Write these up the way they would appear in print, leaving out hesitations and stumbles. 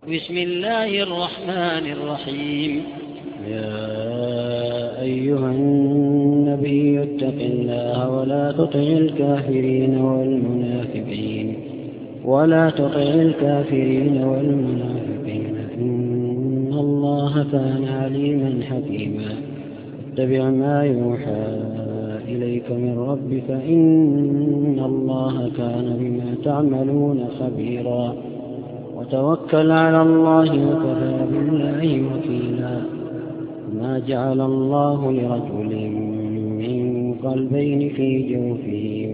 بسم الله الرحمن الرحيم. يا أيها النبي اتق الله ولا تطع الكافرين والمنافقين إن الله كان عليما حكيما. اتبع ما يوحى إليك من ربك إن الله كان بما تعملون خبيرا. وتوكل على الله وكفى بالله وكيلا. ما جعل الله لرجل من قلبين في جوفه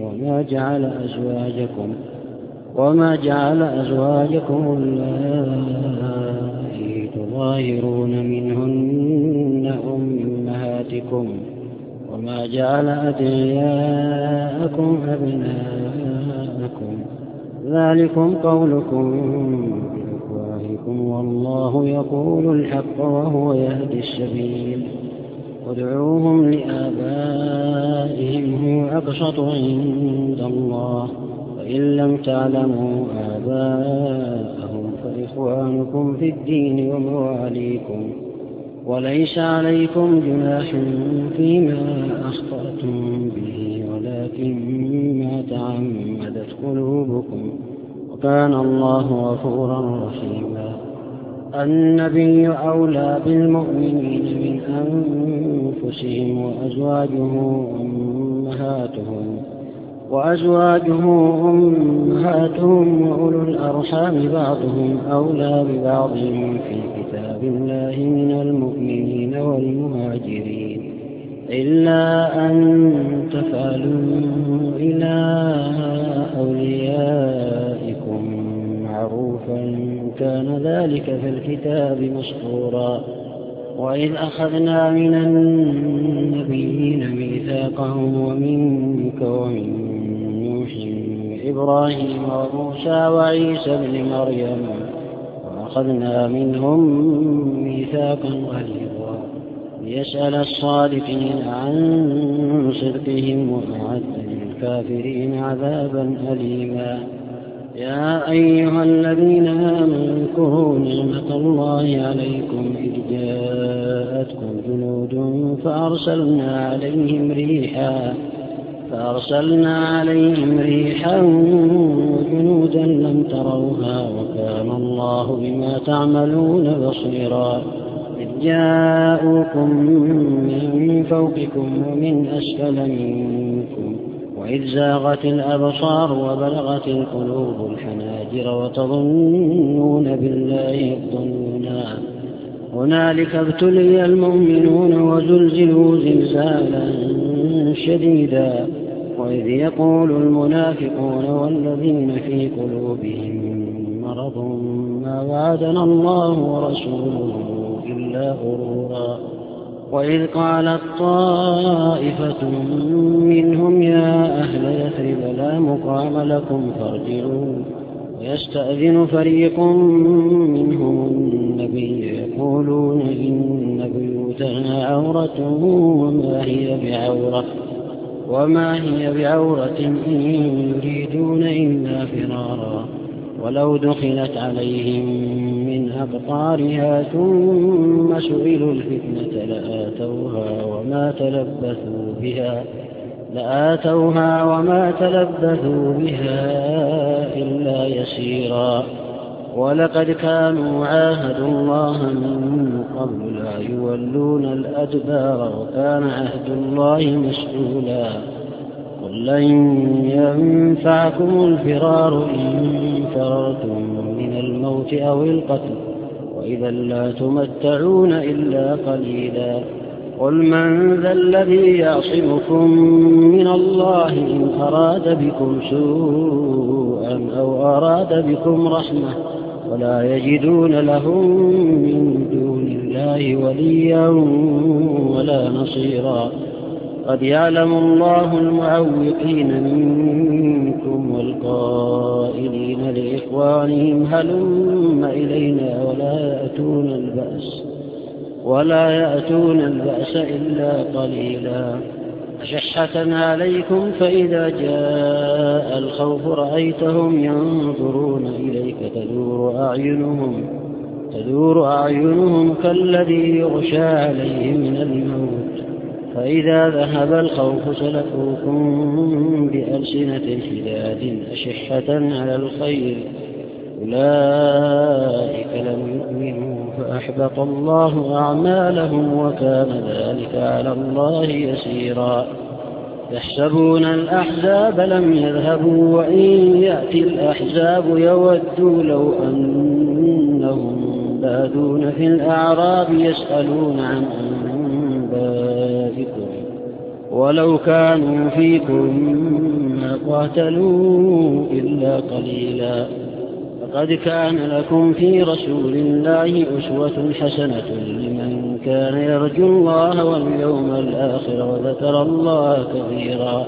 وما جعل أزواجكم اللائي تظاهرون منهن أمهاتكم وما جعل أدعياءكم أبناءكم ذلكم قولكم بأفواهكم والله يقول الحق وهو يهدي السبيل. ادعوهم لآبائهم هو أقسط عند الله وإن لم تعلموا آباءهم فإخوانكم في الدين ومواليكم وليس عليكم جناح فيما أخطأتم به ولكن ما تعمدت قلوبكم وكان الله غفورا رحيما. النبي أولى بالمؤمنين من أنفسهم وأزواجه أمهاتهم وأولو الأرحام بعضهم أولى ببعض في كتاب الله من المؤمنين والمهاجرين إلا أن تفعلوا إلى أوليائكم معروفا كان ذلك في الكتاب مسطورا. وإذ أخذنا من النبيين ميثاقهم ومنك ومن نوح وإبراهيم وموسى وعيسى ابن مريم وأخذنا منهم ميثاقا غليظا ليسأل الصادقين عن صدقهم وأعد للكافرين عذابا أليما. يا أيها الذين آمنوا اذكروا نعمة الله عليكم إذ جاءتكم جنود فأرسلنا عليهم ريحا وجنودا لم تروها وكان الله بما تعملون بصيرا. إذ جاءوكم من فوقكم ومن أسفل منكم وإذ زاغت الأبصار وبلغت القلوب الحناجر وتظنون بالله الظنونا. هنالك ابتلي المؤمنون وزلزلوا زلزالا شديدا. وإذ يقول المنافقون والذين في قلوبهم مرض ما وعدنا الله ورسوله إلا غرورا. وإذ قالت طائفة منهم يا أهل يثرب لا مقام لكم فارجعوا ويستأذن فريق منهم النبي يقولون إن بيوتنا عورة وما هي بعورة إن يريدون إلا فرارا. ولو دخلت عليهم من أقطارها ثم سئلوا الفتنة لآتوها وما تلبثوا بها إلا يسيرا. ولقد كانوا عاهدوا الله من قبل لا يولون الأدبار وكان عهد الله مسؤولا. قل لن ينفعكم الفرار إن فررتم من الموت أو القتل وإذا لا تمتعون إلا قليلا. قل من ذا الذي يعصمكم من الله إن أراد بكم سوءا أو أراد بكم رحمة ولا يجدون لهم من دون الله وليا ولا نصيرا. قد يعلم الله المعوقين منكم والقائلين لإخوانهم هلم إلينا ولا يأتون البأس إلا قليلا. أشحة عليكم فإذا جاء الخوف رأيتهم ينظرون إليك تدور أعينهم تدور أعينهم كالذي يغشى عليه من الموت، فإذا ذهب الخوف سلكوكم بألسنة حداد أشحة على الخير، أولئك لم يؤمنوا فأحبط الله أعمالهم وكان ذلك على الله يسيرا. يحسبون الأحزاب لم يذهبوا وإن يأتي الأحزاب يودوا لو أنهم بادون في الأعراب يسألون عن أنبائكم ولو كانوا فيكم ما قاتلوا إلا قليلا. لقد كان لكم في رسول الله أسوة حسنة لمن كان يرجو الله واليوم الآخر وذكر الله كثيرا.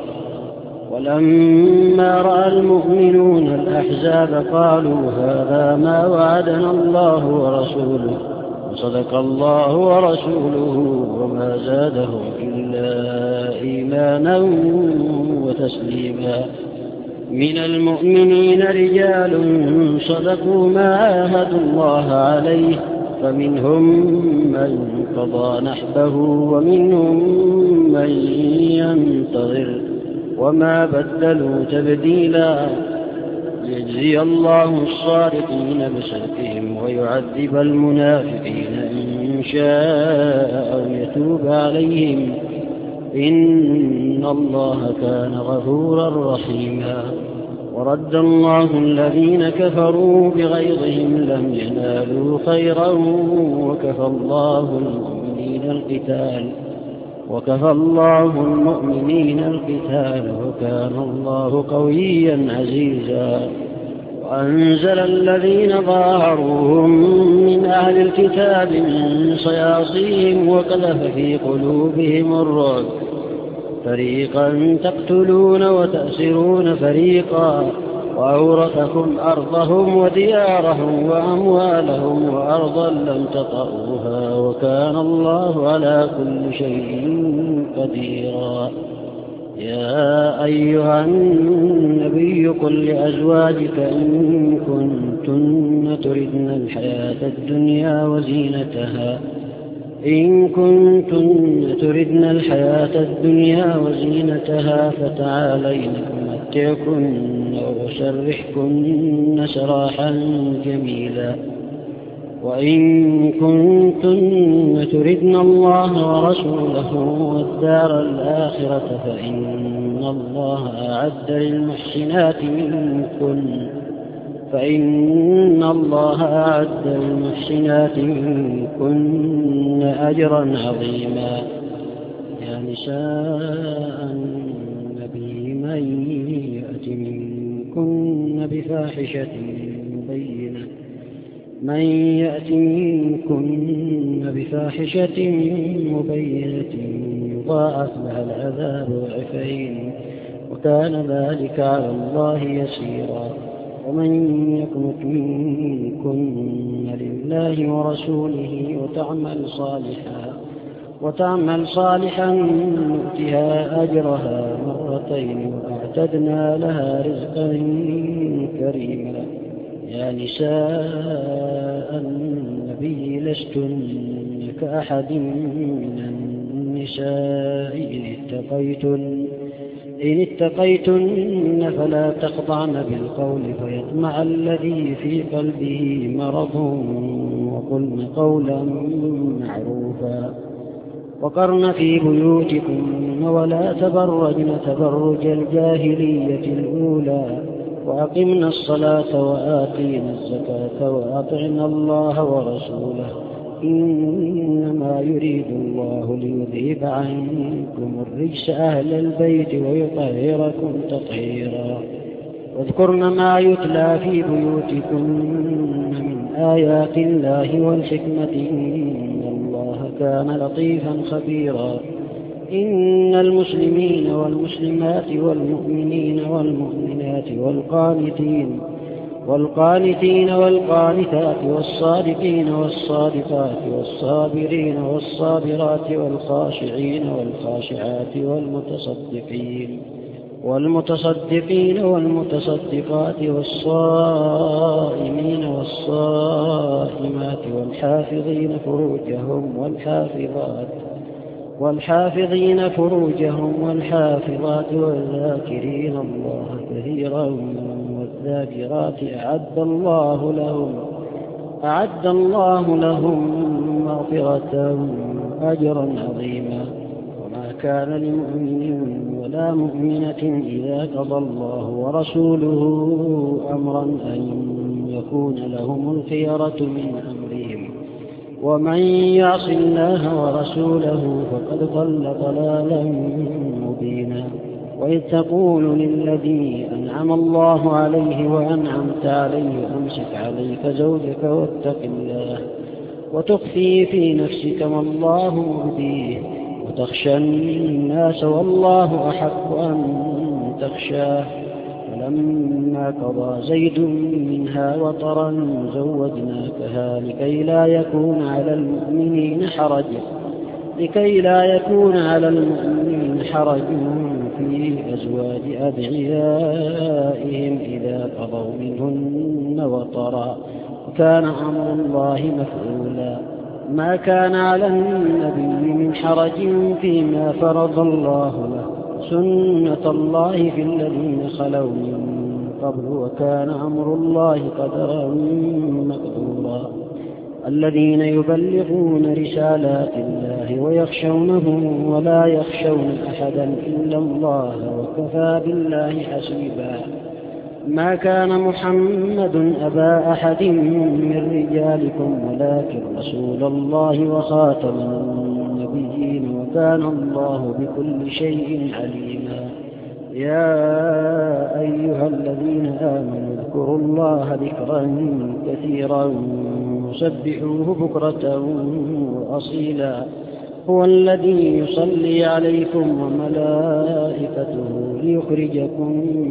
ولما رأى المؤمنون الأحزاب قالوا هذا ما وعدنا الله ورسوله وصدق الله ورسوله وما زادهم إلا إيمانا وتسليما. من المؤمنين رجال صدقوا ما عاهدوا الله عليه فمنهم من قضى نحبه ومنهم من ينتظر وما بدلوا تبديلا. ليجزي الله الصادقين بصدقهم ويعذب المنافقين إن شاء أو يتوب عليهم إن الله كان غفورا رحيما. ورد الله الذين كفروا بغيظهم لم ينالوا خيرا وكفى الله المؤمنين القتال وكان الله قويا عزيزا. وأنزل الذين ظاهروهم من أهل الكتاب من صياصيهم وقذف في قلوبهم الرعب فريقا تقتلون وتأسرون فريقا وأورثكم أرضهم وديارهم وأموالهم وأرضا لم تطئوها وكان الله على كل شيء قديرا. يا أيها النبي قل لأزواجك إن كنتن تردن الحياة الدنيا وزينتها فتعالين أمتعكن وأسرحكن سراحا جميلا. وإن كنتن تردن الله ورسوله والدار الآخرة فإن الله أعد للمحسنات منكن أجرا عظيما. يا نساء النبي من يأت منكن بفاحشة مبينة يضاعف لها العذاب ضعفين وكان ذلك على الله يسيرا. ومن يقنت منكن لله ورسوله وتعمل صالحا نؤتها أجرها مرتين وأعتدنا لها رزقا كريما. يا نساء النبي لستن كأحد من النساء إن اتقيتن فلا تخضعن بالقول فيطمع الذي في قلبه مرض وقلن قولا معروفا. وقرن في بيوتكن ولا تبرجن تبرج الجاهلية الأولى وأقمنا الصلاة وآتينا الزكاة وأطعنا الله ورسوله إنما يريد الله ليذهب عنكم الرجس أهل البيت ويطهركم تطهيرا. واذكرن ما يتلى في بيوتكن من آيات الله والحكمة إن الله كان لطيفا خبيرا. إن المسلمين والمسلمات والمؤمنين والمؤمنات والقانتين والقانتات والصادقين والصادقات والصابرين والصابرات والخاشعين والخاشعات والمتصدقين والمتصدقات والصائمين والصائمات والحافظين فروجهم والحافظات والذاكرين الله كثيرا والذاكرات أعد الله لهم مغفرة أجرا عظيما. وما كان لمؤمن ولا مؤمنة إذا قضى الله ورسوله أمرا أن يكون لهم الخيرة من أمرهم، ومن يعص الله ورسوله فقد ضل ضلالا مبينا. وإذ تقول للذي أنعم الله عليه وأنعمت عليه أمسك عليك زوجك واتق الله وتخفي في نفسك ما الله مبديه وتخشى الناس والله أحق أن تخشاه. فلما قضى زيد منها وطرا زوجناكها لكي لا يكون على المؤمنين حرج في أزواج أدعيائهم إذا قضوا منهن وطرا، وكان أمر الله مفعولا. ما كان على النبي من حرج فيما فرض الله له، سنة الله في الذين خلوا من قبل، وكان أمر الله قدرا مقدورا. الذين يبلغون رسالات الله ويخشونه ولا يخشون أحدا إلا الله وكفى بالله حسيبا. ما كان محمد أبا أحد من رجالكم ولكن رسول الله وخاتم النبيين وكان الله بكل شيء عليما. يا أيها الذين آمنوا اذكروا الله ذكرا كثيرا وسبحوه بكرة وأصيلا. هو الذي يصلي عليكم وملائكته ليخرجكم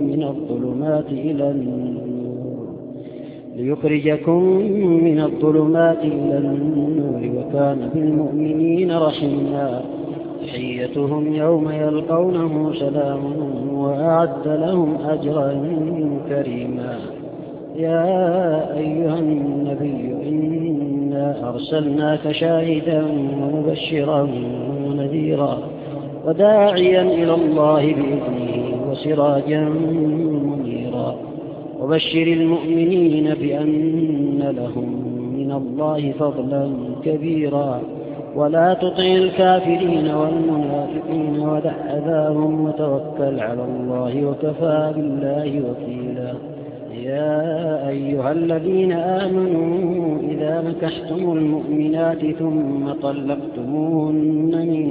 من الظلمات إلى النور وكان بالمؤمنين رحيما. تحيتهم يوم يلقونه سلام وأعد لهم أجرا كريما. يا أيها النبي إنا أرسلناك شاهدا ومبشرا ونذيرا وداعيا إلى الله بإذنه وسراجا منيرا. وبشر المؤمنين بأن لهم من الله فضلا كبيرا. ولا تطع الكافرين والمنافقين ودع أذاهم وتوكل على الله وكفى بالله وكيلا. يا أيها الذين آمنوا إذا نكحتم المؤمنات ثم طلقتموهن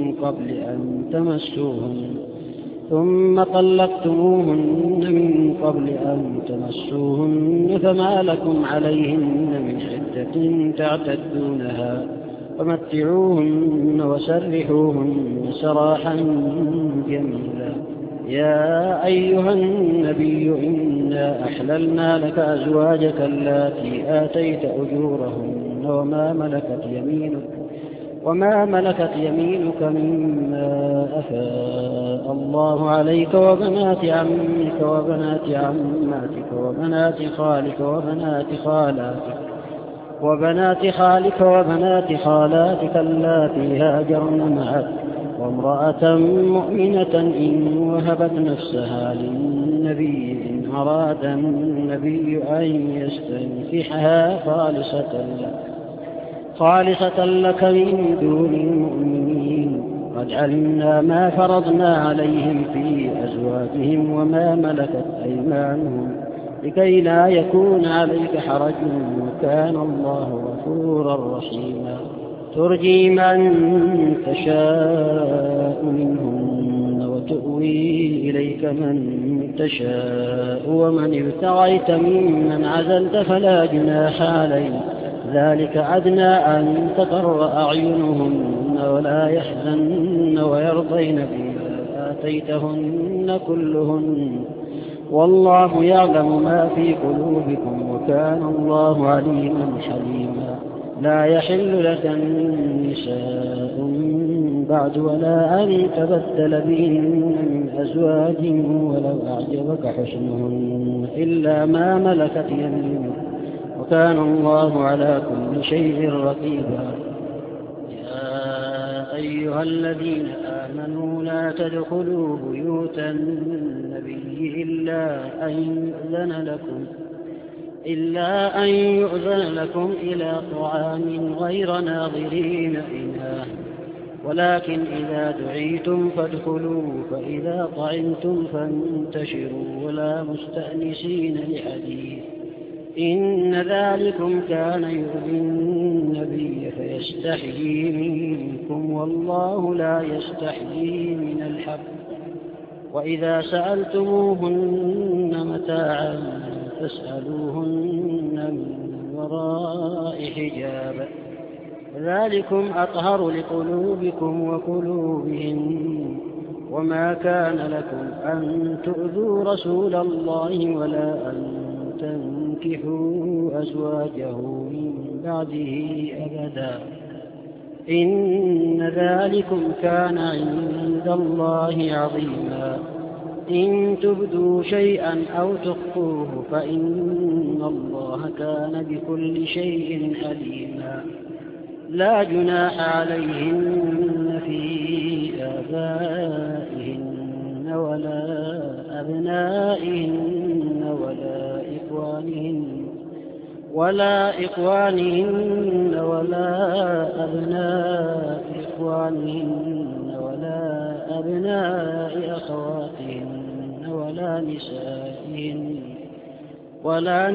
من قبل أن تمسوهن فما لكم عليهن من عدة تعتدونها فمتعوهن وسرحوهن سراحا جميلا. يا أيها النبي إنا أحللنا لك أزواجك اللاتي آتيت أجورهن وما ملكت يمينك مما أفاء الله عليك وبنات عمك وبنات عماتك وبنات خالاتك اللاتي هاجرن معك وامرأة مؤمنة إن وهبت نفسها للنبي إن أراد النبي أن يستنكحها خالصة لك من دون المؤمنين. قد علمنا ما فرضنا عليهم في أزواجهم وما ملكت أيمانهم لكي لا يكون عليك حرج وكان الله غفورا رحيما. ترجي من تشاء منهن وتؤوي إليك من تشاء ومن ابتغيت ممن عزلت فلا جناح عليك ذلك أدنى أن تقر أعينهن ولا يحزن ويرضين بما آتيتهن كلهن والله يعلم ما في قلوبكم وكان الله عليما حليما. لا يحل لك النساء بعد ولا أن تبدل بهن من أزواج ولو أعجبك حسنهن إلا ما ملكت يمينك وكان الله على كل شيء رقيبا. يا أيها الذين آمنوا لا تدخلوا بيوت النبي إلا أن يؤذن لكم إلى طعام غير ناظرين إناه، ولكن إذا دعيتم فادخلوا، فإذا طعمتم فانتشروا ولا مستأنسين لحديث، إن ذلكم كان يؤذي النبي فيستحيي منكم، والله لا يستحيي من الحق. وإذا سألتموهن متاعا فاسألوهن من وراء حجاب، ذلكم أطهر لقلوبكم وقلوبهم. وما كان لكم أن تؤذوا رسول الله ولا أن تنكحوا أزواجه من بعده أبدا، إن ذلكم كان عند الله عظيما. إن تبدوا شيئا أو تخفوه فإن الله كان بكل شيء عليما. لا جناح عليهن في آبائهن ولا أبنائهن ولا إخوانهن ولا أبناء إخوانهن ولا أبناء أخواتهن ولا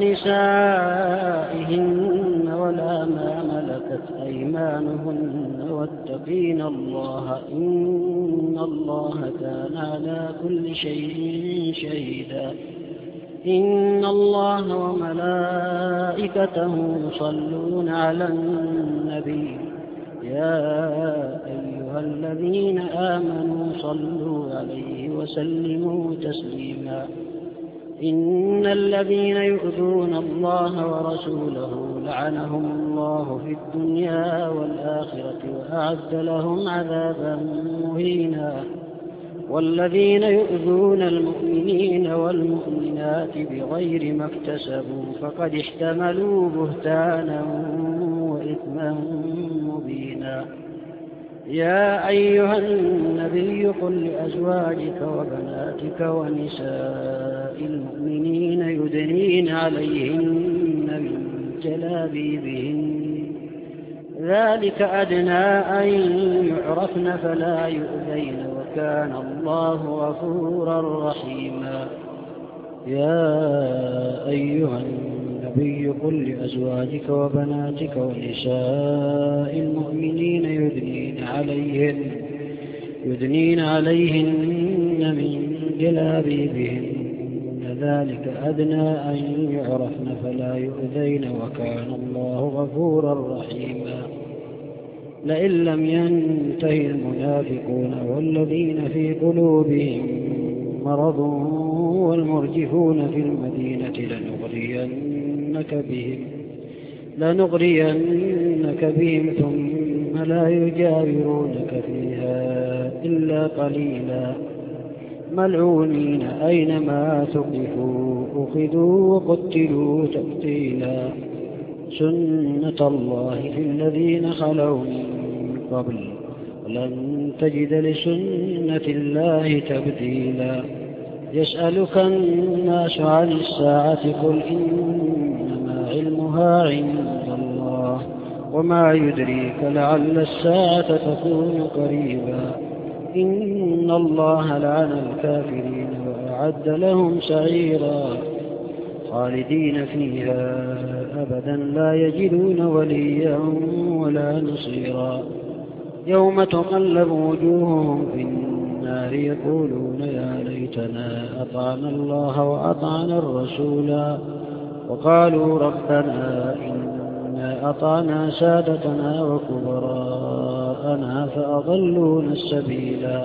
نسائهن ولا ما ملكت أيمانهن، واتقين الله إن الله كان على كل شيء شهيدا. إن الله وملائكته يصلون على النبي يا أيها الذين آمنوا صلوا عليه وسلموا تسليما. إن الذين يؤذون الله ورسوله لعنهم الله في الدنيا والآخرة وأعد لهم عذابا مهينا. والذين يؤذون المؤمنين والمؤمنات بغير ما اكتسبوا فقد احتملوا بهتانا وإثما مبينا. يا أيها النبي قل لأزواجك وبناتك ونساء المؤمنين يدنين عليهن من جلابيبهن، ذلك أدنى أن يعرفن فلا يؤذين، وكان الله غفورا رحيما. يا أيها النبي قل لأزواجك وبناتك ونساء المؤمنين يدنين عليهن من جلابيبهن، ذلك أدنى أن يعرفن فلا يؤذين، وكان الله غفورا رحيما. لئن لم ينتهي المنافقون والذين في قلوبهم مرض والمرجفون في المدينة لنغرينك بهم ثم لا يجاورونك فيها إلا قليلا، ملعونين أينما ثقفوا أخذوا وقتلوا تقتيلا. سنة الله في الذين خلوا من قبل ولن تجد لسنة الله تبديلا. يسألك الناس عن الساعة قل إنما علمها عند الله وما يدريك لعل الساعة تكون قريبا. إن الله لعن الكافرين وأعد لهم سعيرا خالدين فيها أبدا لا يجدون وليا ولا نصيرا. يوم تقلب وجوههم في النار يقولون يا ليتنا أطعنا الله وأطعنا الرسولا، وقالوا ربنا إنا أطعنا سادتنا وكبراءنا فأضلونا السبيلا.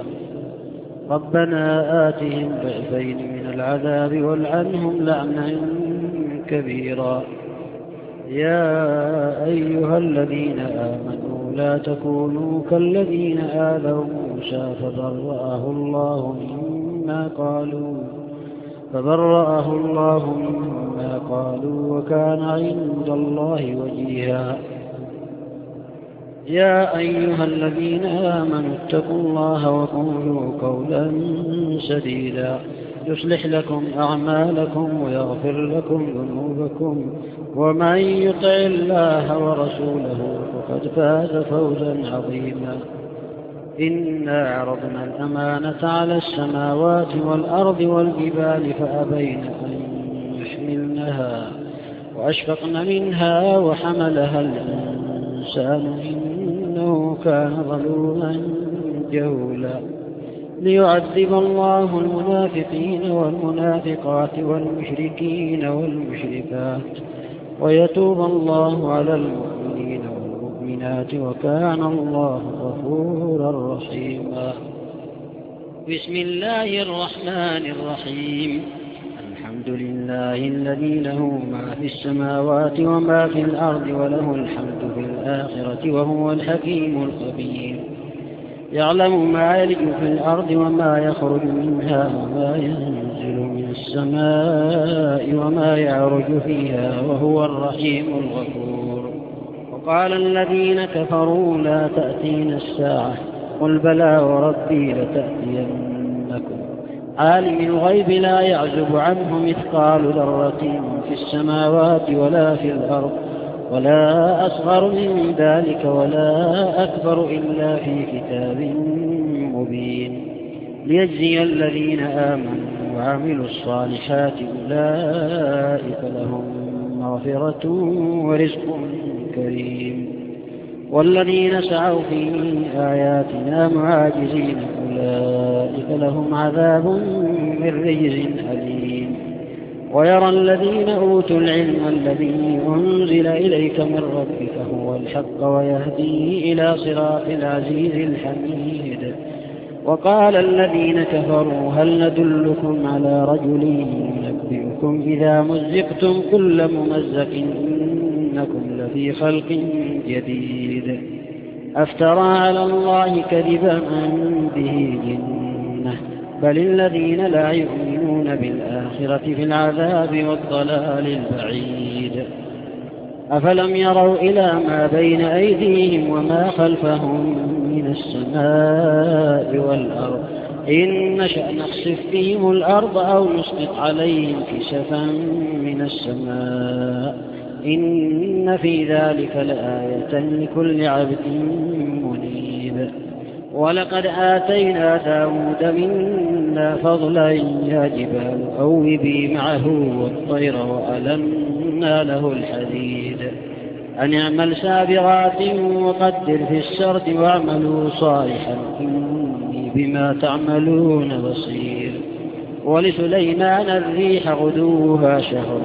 ربنا آتهم ضعفين من العذاب والعنهم لعنا كبيرا. يا أيها الذين آمنوا لا تكونوا كالذين آذوا موسى فبرأه الله مما قالوا فبرأه الله مما قالوا وكان عند الله وجيها. يا أيها الذين آمنوا اتقوا الله وقولوا قولا سديدا يصلح لكم أعمالكم ويغفر لكم ذنوبكم ومن يطع الله ورسوله فقد فاز فوزا عظيما. إنا عرضنا الأمانة على السماوات والأرض والجبال فأبين أن يحملنها وأشفقن منها وحملها الإنسان إنه كان ظلوما جهولا. ليعذب الله المنافقين والمنافقات والمشركين والمشركات ويتوب الله على المؤمنين والمؤمنات وكان الله غفورا رحيما. بسم الله الرحمن الرحيم. الحمد لله الذي له ما في السماوات وما في الأرض وله الحمد في الآخرة وهو الحكيم الخبير. يعلم ما يلج في الأرض وما يخرج منها وما ينزل من السماء وما يعرج فيها وهو الرحيم الغفور. وقال الذين كفروا لا تأتينا الساعة قل بلى وربي لتأتينكم عالم الغيب لا يعزب عنه مثقال ذرة في السماوات ولا في الأرض ولا أصغر من ذلك ولا أكبر إلا في كتاب مبين. ليجزي الذين آمنوا وعملوا الصالحات أولئك لهم مغفرة ورزق كريم. والذين سعوا في آياتنا معاجزين أولئك لهم عذاب من رجز أليم. ويرى الذين أوتوا العلم الذي أنزل إليك من ربك هو الحق ويهدي إلى صراط العزيز الحميد. وقال الذين كفروا هل ندلكم على رجل ينبئكم إذا مزقتم كل ممزق إنكم لفي خلق جديد. أفترى على الله كذبا أم به جنة بل الذين لا يؤمنون بالآخرة في العذاب والضلال البعيد. أفلم يروا إلى ما بين أيديهم وما خلفهم من السماء والأرض إن نشأ نخسف بهم الأرض أو نسقط عليهم كسفا من السماء إن في ذلك لآية لكل عبد منيب. ولقد آتينا داود منا فضلا يا جبال أوبي معه والطير وألنا له الحديد أن اعمل سابغات وقدر في السرد واعملوا صالحا إني بما تعملون بصير. ولسليمان الريح غدوها شهر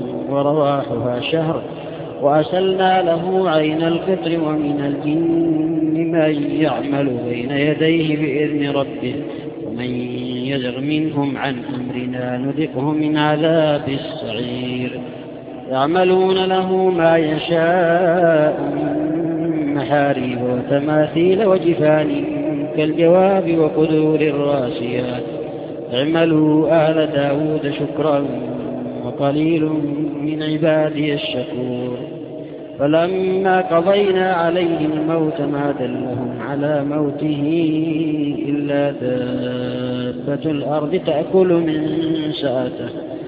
ورواحها شهر وأسلنا له عين القطر ومن الجن من يعمل بين يديه بإذن ربه ومن يزغ منهم عن أمرنا نذقه من عذاب السعير. يعملون له ما يشاء من محاريب وتماثيل وجفان كالجواب وقدور الراسيات اعملوا آل داود شكرا وقليل من عبادي الشكور. فلما قضينا عليه الموت ما دلهم على موته إلا دابة الأرض تأكل من سأته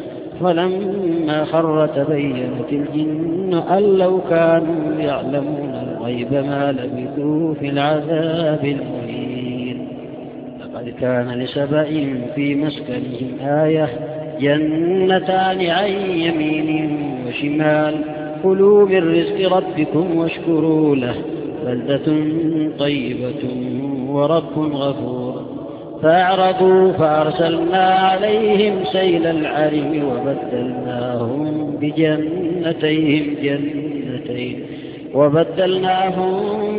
فلما خر تبينت الجن أن لو كانوا يعلمون الغيب ما لبثوا في العذاب المهين. لقد كان لسبأ في مسكنهم آية جنتان عن يمين وشمال كلوا من رزق ربكم واشكروا له بلدة طيبة ورب غفور. فأعرضوا فأرسلنا عليهم سيل العرم وبدلناهم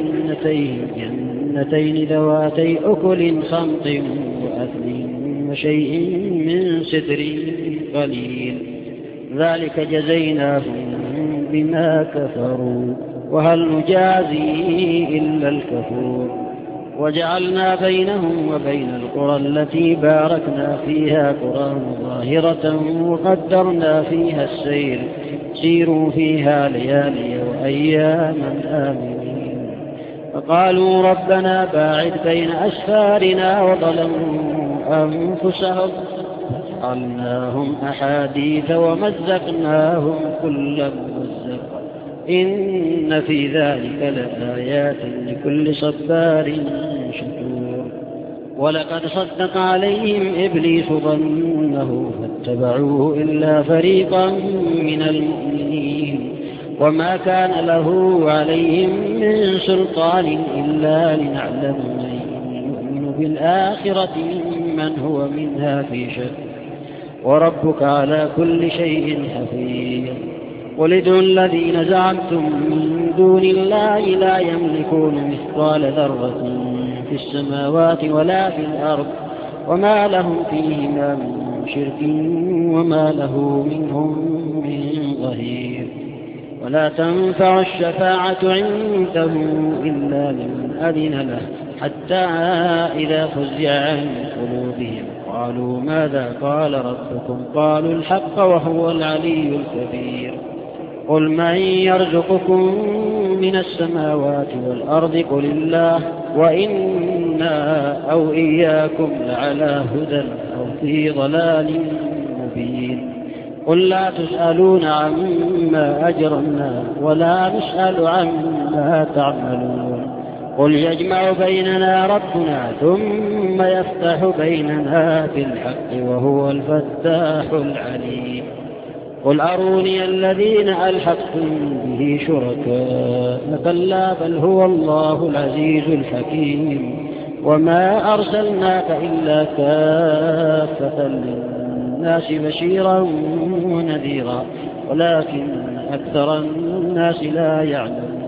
بجنتين ذواتي أكل خمط وأثل وشيء من سدر قليل ذلك جزيناهم بما كفروا وهل نجازي إلا الكفور. وجعلنا بينهم وبين القرى التي باركنا فيها قرى ظاهرة وقدرنا فيها السير سيروا فيها ليالي وأياما آمنين. فقالوا ربنا باعد بين أسفارنا وظلموا أنفسهم فجعلناهم أحاديث ومزقناهم كل ممزق إن في ذلك لآيات لكل صبار شكور. ولقد صدق عليهم إبليس ظنه فاتبعوه إلا فريقا من المؤمنين وما كان له عليهم من سلطان إلا لنعلم من يؤمن بالآخرة ممن هو منها في شك وربك على كل شيء حفيظ. قل ادعوا الذين زعمتم من دون الله لا يملكون مثقال ذرة في السماوات ولا في الأرض وما لهم فيهما من شرك وما له منهم من ظهير. ولا تنفع الشفاعة عنده إلا لمن أذن له حتى إذا فزع عن قلوبهم قالوا ماذا قال ربكم قالوا الحق وهو العلي الكبير. قل من يرزقكم من السماوات والأرض قل الله وإنا أو إياكم لعلى هدى أو في ضلال مبين. قل لا تسألون عما أجرمنا ولا نسأل عما تعملون. قل يجمع بيننا ربنا ثم يفتح بيننا بالحق وهو الفتاح العليم. قل أروني الذين ألحقتم به شركاء كلا بل هو الله العزيز الحكيم. وما أرسلناك إلا كافة للناس بشيرا ونذيرا ولكن أكثر الناس لا يعلمون.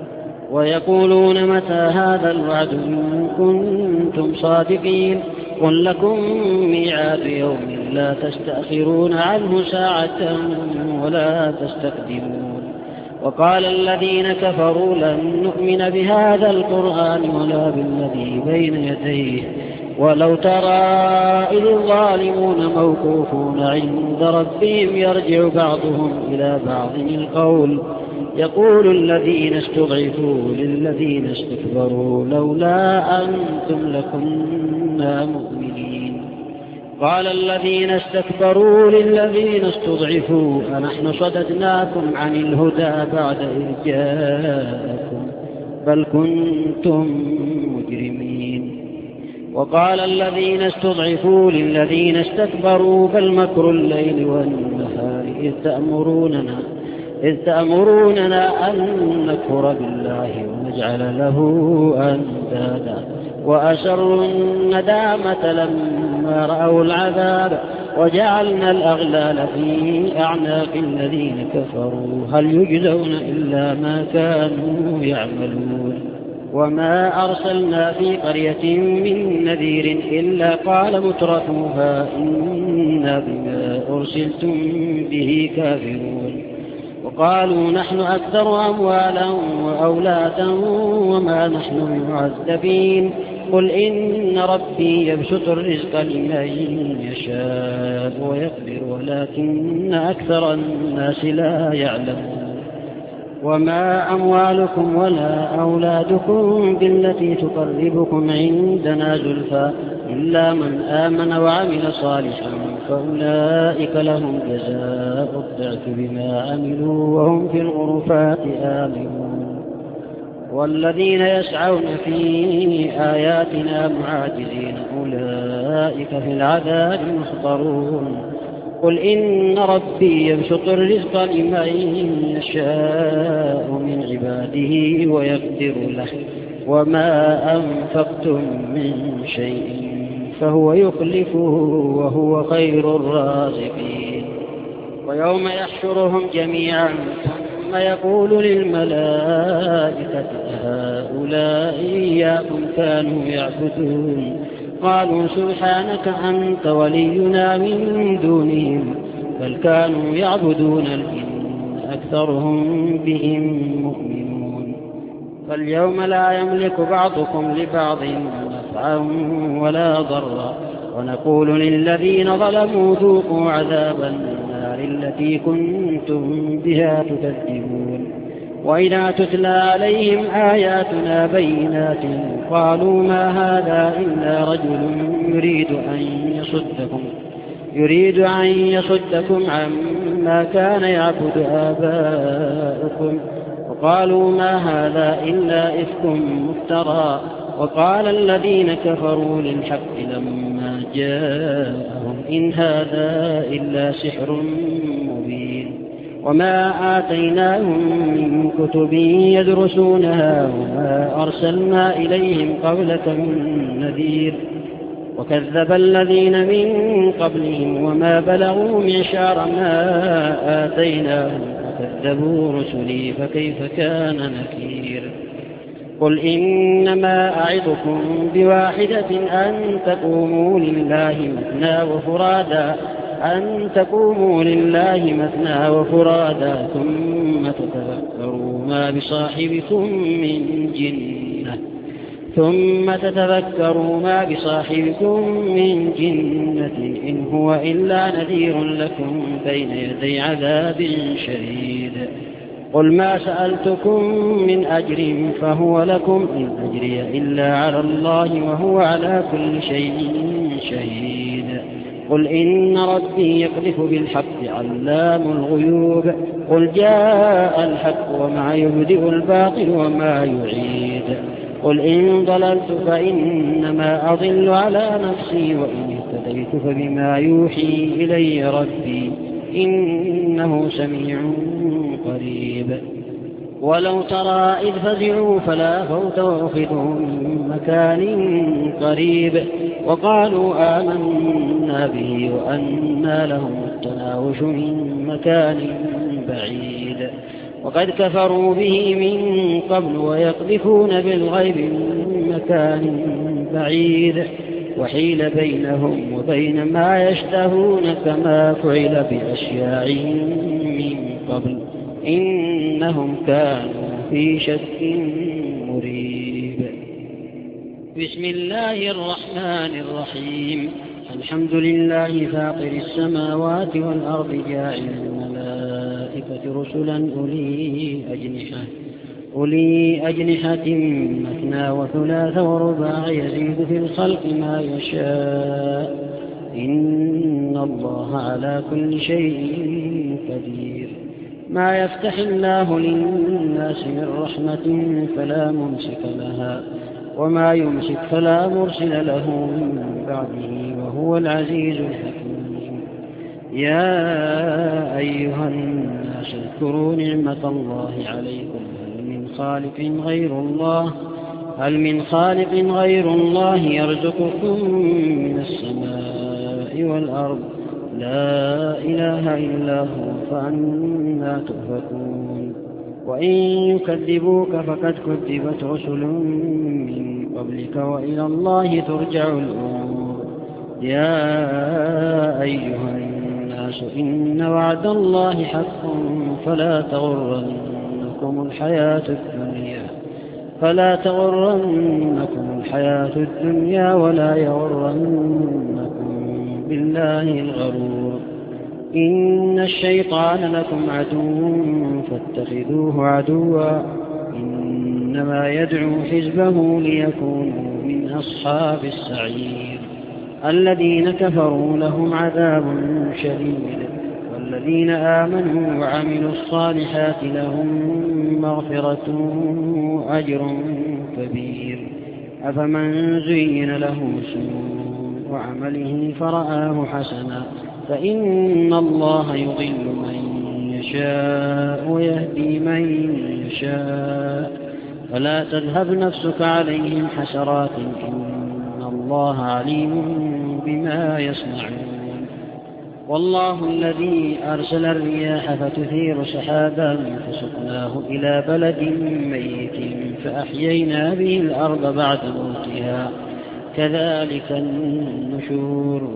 ويقولون متى هذا الوعد إن كنتم صادقين قل لكم ميعاد يوم لا تستأخرون عنه ساعة ولا تستقدمون. وقال الذين كفروا لن نؤمن بهذا القرآن ولا بالذي بين يديه ولو ترى إذ الظالمون موقوفون عند ربهم يرجع بعضهم إلى بعض القول يقول الذين استضعفوا للذين استكبروا لولا أنتم لكنا مؤمنين. قال الذين استكبروا للذين استضعفوا أنحن صددناكم عن الهدى بعد إذ جاءكم بل كنتم مجرمين. وقال الذين استضعفوا للذين استكبروا بل مكر الليل والنهار إذ تأمروننا أن نكفر بالله ونجعل له أندادا وأسروا الندامة لما رأوا العذاب وجعلنا الأغلال في أعناق الذين كفروا هل يجزون إلا ما كانوا يعملون. وما أرسلنا في قرية من نذير إلا قال مترفوها إنا بما أرسلتم به كافرون. وقالوا نحن أكثر أموالا وأولادا وما نحن بمعذبين. قل إن ربي يبسط الرزق لمن يشاء ويقدر ولكن أكثر الناس لا يعلمون. وما أموالكم ولا أولادكم بالتي تقربكم عندنا زلفى إلا من آمن وعمل صالحا فأولئك لهم جزاء الضعف بما عملوا وهم في الغرفات آمنون. والذين يسعون في آياتنا معاجزين أولئك في العذاب محضرون. قل إن ربي يبسط الرزق لمن يشاء من عباده ويقدر له وما أنفقتم من شيء فهو يخلفه وهو خير الرازقين. ويوم يحشرهم جميعا ثم يقول للملائكة هؤلاء إياكم كانوا يعبدون قالوا سبحانك أنت ولينا من دونهم بل كانوا يعبدون الجن أكثرهم بهم مؤمنون. فاليوم لا يملك بعضكم لبعض نفعا ولا ضرا ونقول للذين ظلموا ذوقوا عذاب النار التي كنتم بها تكذبون وإذا تتلى عليهم آياتنا بينات قالوا ما هذا إلا رجل يريد أن يصدكم عما كان يعبد آباؤكم وقالوا ما هذا إلا إفك مفترى وقال الذين كفروا للحق لما جاءهم إن هذا إلا سحر مبين وما آتيناهم من كتب يدرسونها وما أرسلنا إليهم قبلك من نذير وكذب الذين من قبلهم وما بلغوا معشار ما آتيناهم وكذبوا رسلي فكيف كان نكير قل إنما أعظكم بواحدة أن تقوموا لله مثنى وفرادا ثم تتذكروا ما بصاحبكم من جنة إن هو إلا نذير لكم بين يدي عذاب شديد قل ما سألتكم من أجر فهو لكم إن أجري إلا على الله وهو على كل شيء شهيد قل إن ربي يقذف بالحق علام الغيوب قل جاء الحق وما يبدئ الباطل وما يعيد قل إن ضللت فإنما أضل على نفسي وإن اهتديت فبما يوحي إلي ربي إنه سميع قريب ولو ترى إذ فزعوا فلا فوت وأخذوا من مكان قريب وقالوا آمنا به وأنى لهم التناوش من مكان بعيد وقد كفروا به من قبل ويقذفون بالغيب من مكان بعيد وحيل بينهم وبين ما يشتهون كما فعل بأشياعهم من قبل إنهم كانوا في شك مريب بسم الله الرحمن الرحيم الحمد لله فاطر السماوات والأرض جاعل الملائكة رسلا أولي أجنحة مثنى وثلاث ورباع يزيد في الخلق ما يشاء إن الله على كل شيء قدير ما يفتح الله للناس من رحمة فلا ممسك لها وما يمسك فلا مرسل له من بعده وهو العزيز الحكيم يا أيها الناس اذكروا نعمة الله عليكم هل من خالق غير الله يرزقكم من السماء والأرض لا إله إلا هو فأنى تؤفكون وإن يكذبوك فقد كذبت رسل من قبلك وإلى الله ترجع الأمور يا أيها الناس إن وعد الله حق فلا تغرنكم الحياة الدنيا ولا يغرنكم بالله الغرور إن الشيطان لكم عدو فاتخذوه عدوا إنما يدعو حزبه ليكونوا من أصحاب السعير الذين كفروا لهم عذاب شديد والذين آمنوا وعملوا الصالحات لهم مغفرة وأجر كبير أفمن زين له سوء عمله فرآه حسنا فإن الله يضل من يشاء ويهدي من يشاء فلا تذهب نفسك عليهم حسرات إن الله عليم بما يصنعون والله الذي أرسل الرياح فتثير سحابا فسقناه إلى بلد ميت فأحيينا به الأرض بعد موتها كذلك النشور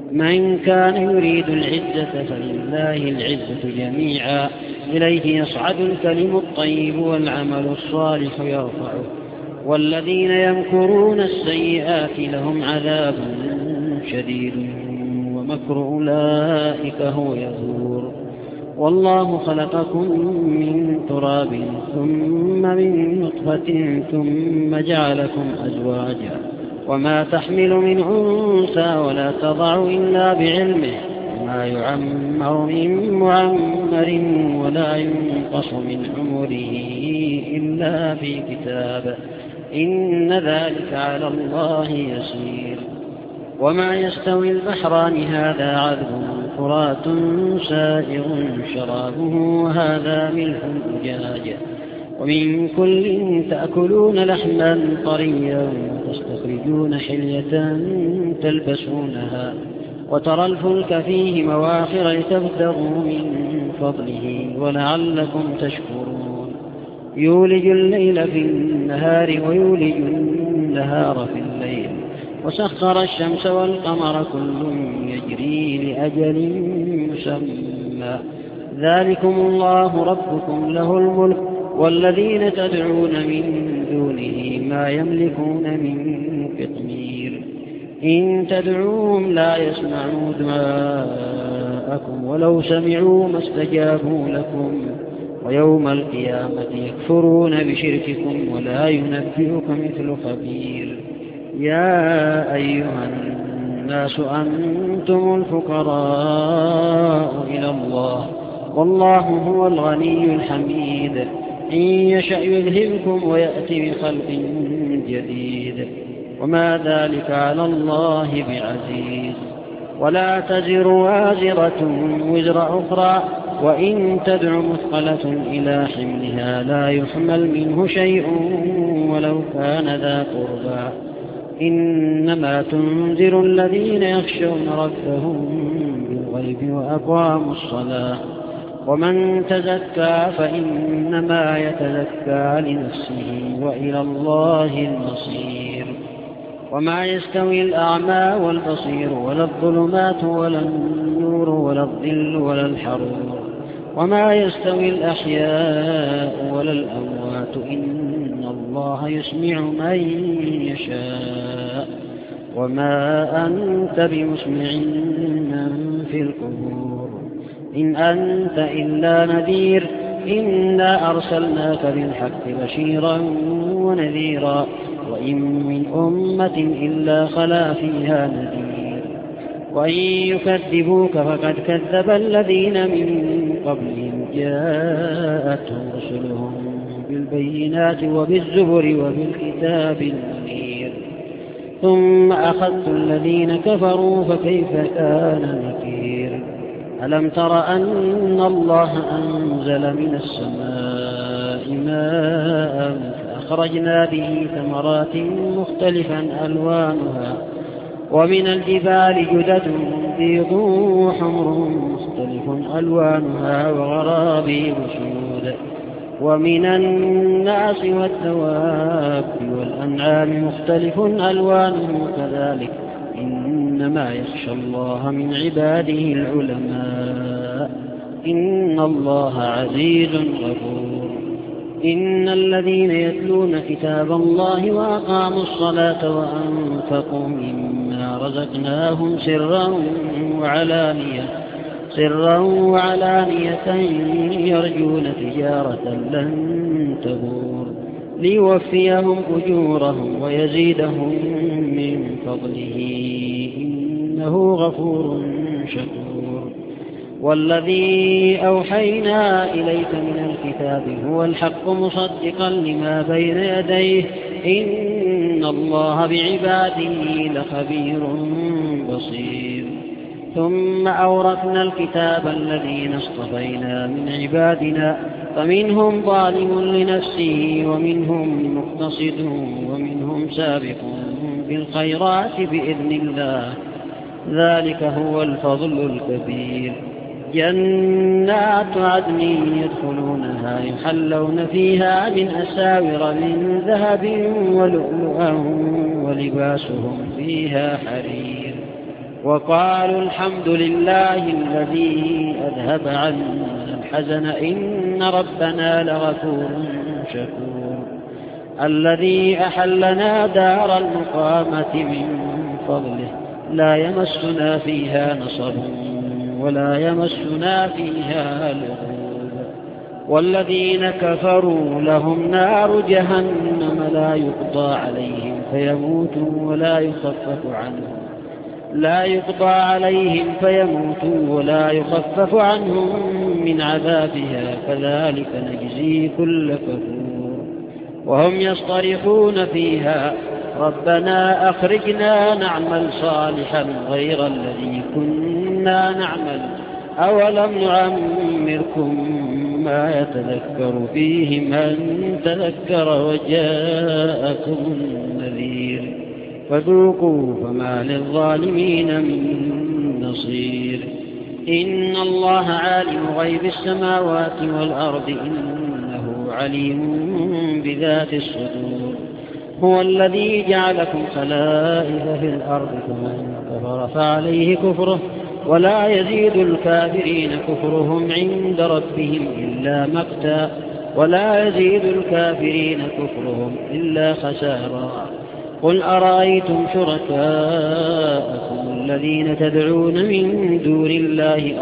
من كان يريد العزة فلله العزة جميعا إليه يصعد الكلم الطيب والعمل الصالح يرفعه والذين يمكرون السيئات لهم عذاب شديد ومكر أولئك هو يبور والله خلقكم من تراب ثم من نطفة ثم جعلكم أزواجا وما تحمل من أنثى ولا تضع إلا بعلمه وما يعمر من معمر ولا ينقص من عمره إلا في كتاب إن ذلك على الله يسير وما يستوي البحران هذا عذب فرات سائغ شرابه وهذا ملح أجاج ومن كل تأكلون لحما طريا وتستخرجون حلية تلبسونها وترى الفلك فيه مواخر لتبتغوا من فضله ولعلكم تشكرون يولج الليل في النهار ويولج النهار في الليل وسخر الشمس والقمر كل يجري لأجل مسمى ذلكم الله ربكم له الملك والذين تدعون من دونه ما يملكون من قطمير إن تدعوهم لا يسمعوا دعاءكم ولو سمعوا ما استجابوا لكم ويوم القيامة يكفرون بشرككم ولا ينبئك مثل خبير يا أيها الناس أنتم الفقراء إلى الله والله هو الغني الحميد إن يشأ يذهبكم ويأتي بخلق جديد وما ذلك على الله بعزيز ولا تزر وازرة وزر أخرى وإن تدع مثقلة إلى حملها لا يحمل منه شيء ولو كان ذا قربى إنما تنذر الذين يخشون ربهم بالغيب وأقاموا الصلاة ومن تزكى فإنما يتزكى لنفسه وإلى الله المصير وما يستوي الأعمى والبصير ولا الظلمات ولا النور ولا الظل ولا الحرور وما يستوي الأحياء ولا الأموات إن الله يسمع من يشاء وما أنت بمسمع من في القبور إن أنت إلا نذير إنا أرسلناك بالحق بشيرا ونذيرا وإن من أمة إلا خلا فيها نذير وإن يكذبوك فقد كذب الذين من قبلهم جاءتهم رسلهم بالبينات وبالزبر وبالكتاب المنير ثم أخذت الذين كفروا فكيف كان نكير ألم تر أن الله أنزل من السماء ماء فأخرجنا به ثمرات مختلفا ألوانها ومن الجبال جدد بيض وحمر مختلف ألوانها وغرابيب سود ومن الناس والدواب والأنعام مختلف ألوانه كذلك إنما يخشى الله من عباده العلماء إن الله عزيز غفور إن الذين يتلون كتاب الله وأقاموا الصلاة وأنفقوا مما رزقناهم سرا وعلانية يرجون تجارة لن تبور ليوفيهم أجورهم ويزيدهم من فضله إنه غفور شكور والذي أوحينا إليك من الكتاب هو الحق مصدقا لما بين يديه إن الله بعباده لخبير بصير ثم أورثنا الكتاب الذين اصطفينا من عبادنا فمنهم ظالم لنفسه ومنهم مقتصد ومنهم سابق بالخيرات بإذن الله ذلك هو الفضل الكبير جنات عدن يدخلونها يحلون فيها من أساور من ذهب ولؤلؤا ولباسهم فيها حرير وقالوا الحمد لله الذي أذهب عنا الحزن إن ربنا لغفور شكور الذي أحلنا دار المقامة من فضله لا يمسنا فيها نصب ولا يمسنا فيها لغوب والذين كفروا لهم نار جهنم لا يقضى عليهم فيموتوا ولا يخفف عنهم من عذابها كذلك نجزي كل كفور وهم يصطرخون فيها ربنا أخرجنا نعمل صالحا غير الذي كنا نعمل أولم نعمركم ما يتذكر فيه من تذكر وجاءكم النذير فذوقوا فما للظالمين من نصير إن الله عالم غيب السماوات والأرض إنه عليم بذات الصدور هو الذي جعلكم خلائف في الأرض فمن كفر فعليه كفره ولا يزيد الكافرين كفرهم عند ربهم إلا مقتا ولا يزيد الكافرين كفرهم إلا خسارا قل أرأيتم شركاءكم الذين تدعون من دون الله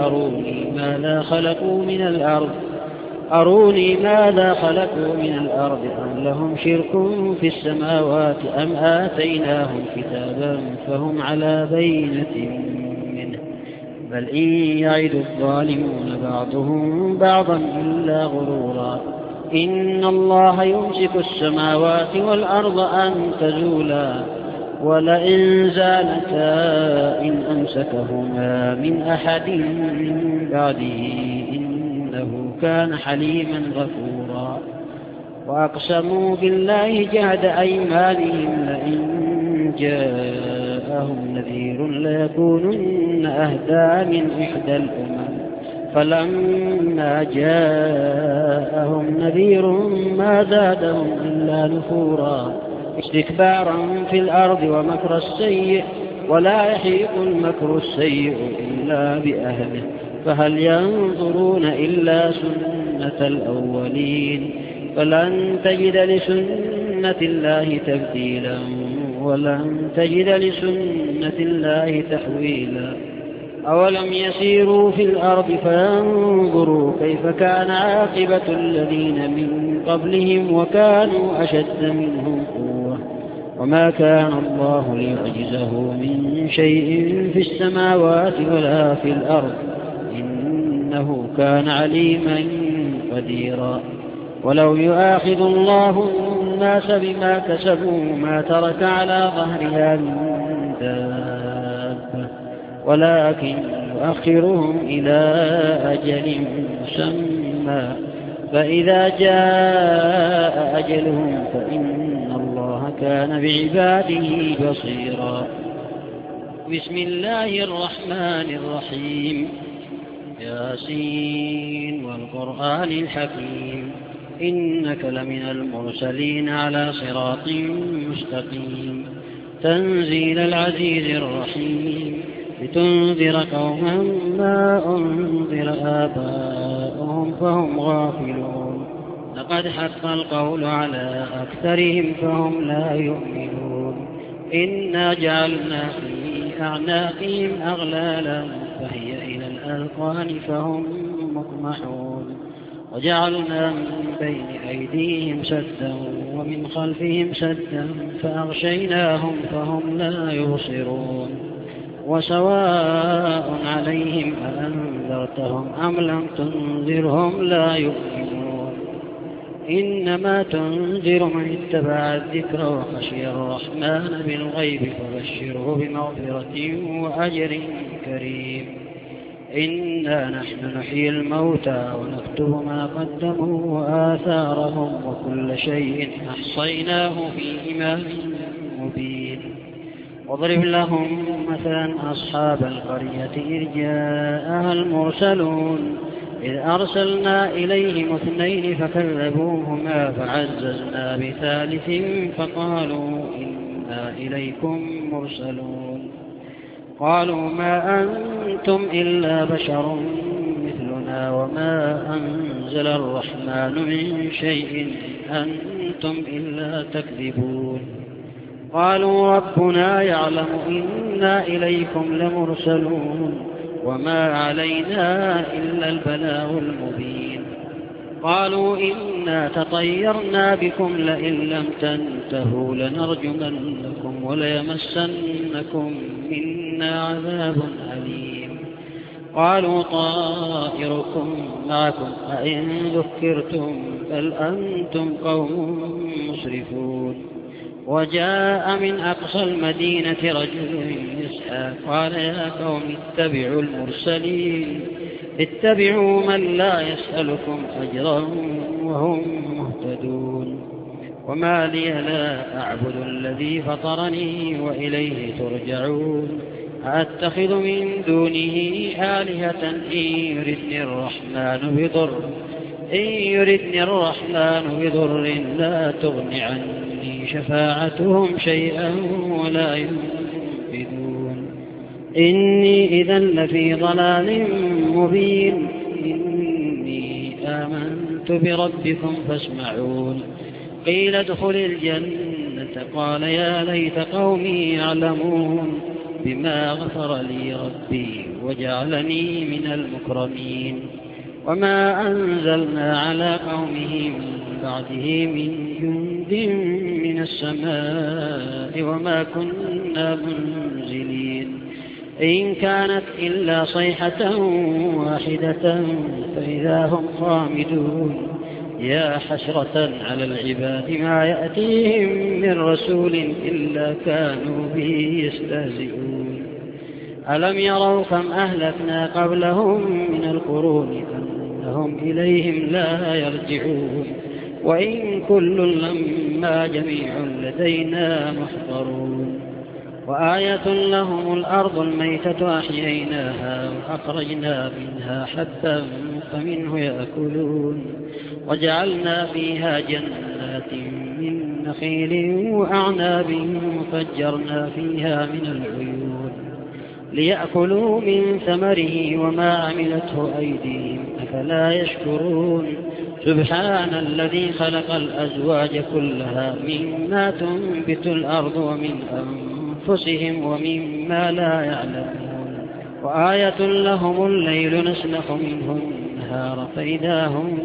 أروني ماذا خلقوا من الأرض أم لهم شرك في السماوات أم آتيناهم كتابا فهم على بينة منه بل إن يعد الظالمون بعضهم بعضا إلا غرورا إن الله يمسك السماوات والأرض أن تزولا ولئن زالتا إن أمسكهما من أحد من بعده إنه كان حليما غفورا وأقسموا بالله جهد أيمانهم لئن جاءهم نذير ليكونن أهدى من إحدى الأمم فلما جاءهم نذير ما زادهم إلا نفورا استكبارا في الأرض ومكر السيء ولا يحيق المكر السيء إلا بأهله فهل ينظرون إلا سنة الأولين فلن تجد لسنة الله تبديلا ولن تجد لسنة الله تحويلا أولم يسيروا في الأرض فينظروا كيف كان عاقبة الذين من قبلهم وكانوا أشد منهم قوة وما كان الله ليعجزه من شيء في السماوات ولا في الأرض إنه كان عليما قديرا ولو يؤاخذ الله الناس بما كسبوا ما ترك على ظهرها من دابة ولكن يؤخرهم إلى أجل مسمى فإذا جاء أجلهم فإن الله كان بعباده بصيرا بسم الله الرحمن الرحيم ياسين والقرآن الحكيم إنك لمن المرسلين على صراط مستقيم تنزيل العزيز الرحيم لتنذر قوما ما أنذر آباؤهم فهم غافلون لقد حق القول على أكثرهم فهم لا يؤمنون إنا جعلنا في أعناقهم أغلالا فهي إلى الأذقان فهم مقمحون وجعلنا من بين أيديهم سدا ومن خلفهم سدا فأغشيناهم فهم لا يبصرون وسواء عليهم أأنذرتهم أم لم تنذرهم لا يؤمنون إنما تنذر من اتبع الذكر وخشي الرحمن بالغيب فبشره بمغفرة وأجر كريم إنا نحن نحيي الموتى ونكتب ما قدموا وآثارهم وكل شيء أحصيناه في إمام مبين واضرب لهم مثلا أصحاب القرية إذ جاءها المرسلون إذ أرسلنا إليهم 2 فكذبوهما فعززنا بثالث فقالوا إنا إليكم مرسلون قالوا ما أنتم إلا بشر مثلنا وما أنزل الرحمن من شيء أنتم إلا تكذبون. قالوا ربنا يعلم إنا إليكم لمرسلون وما علينا إلا البلاغ المبين. قالوا إنا تطيرنا بكم لئن لم تنتهوا لنرجمنكم وليمسنكم منا عذاب أليم. قالوا طائركم معكم أئن ذكرتم بل أنتم قوم مسرفون. وجاء من أقصى المدينة رجل يسعى قال يا قوم اتبعوا المرسلين اتبعوا من لا يسألكم أجرا وهم مهتدون. وما لي لا أعبد الذي فطرني وإليه ترجعون. أتخذ من دونه آلهة إن يردني الرحمن بضر لا تغن عني شفاعتهم شيئا ولا ينفذون. إني إذا لفي ضلال مبين. إني آمنت بربكم فاسمعون. قيل ادخل الجنة قال يا ليت قومي يعلمون بما غفر لي ربي وجعلني من المكرمين. وما أنزلنا على قومه من بعده من جند من السماء وما كنا منزلين. إن كانت إلا صيحة واحدة فإذا هم خامدون. يا حسرة على العباد ما يأتيهم من رسول إلا كانوا به يستهزئون. ألم يروا كم أهلكنا قبلهم من القرون أنهم إليهم لا يرجعون. وإن كل لما جميع لدينا محضرون. وآية لهم الأرض الميتة أحييناها وأخرجنا منها حبا فمنه يأكلون. وجعلنا فيها جنات من نخيل وأعناب وفجرنا فيها من العيون ليأكلوا من ثمره وما عملته أيديهم أفلا يشكرون. سبحان الذي خلق الأزواج كلها مما تنبت الأرض ومن أنفسهم ومما لا يعلمون. وآية لهم الليل نسلخ منه النهار فإذا هم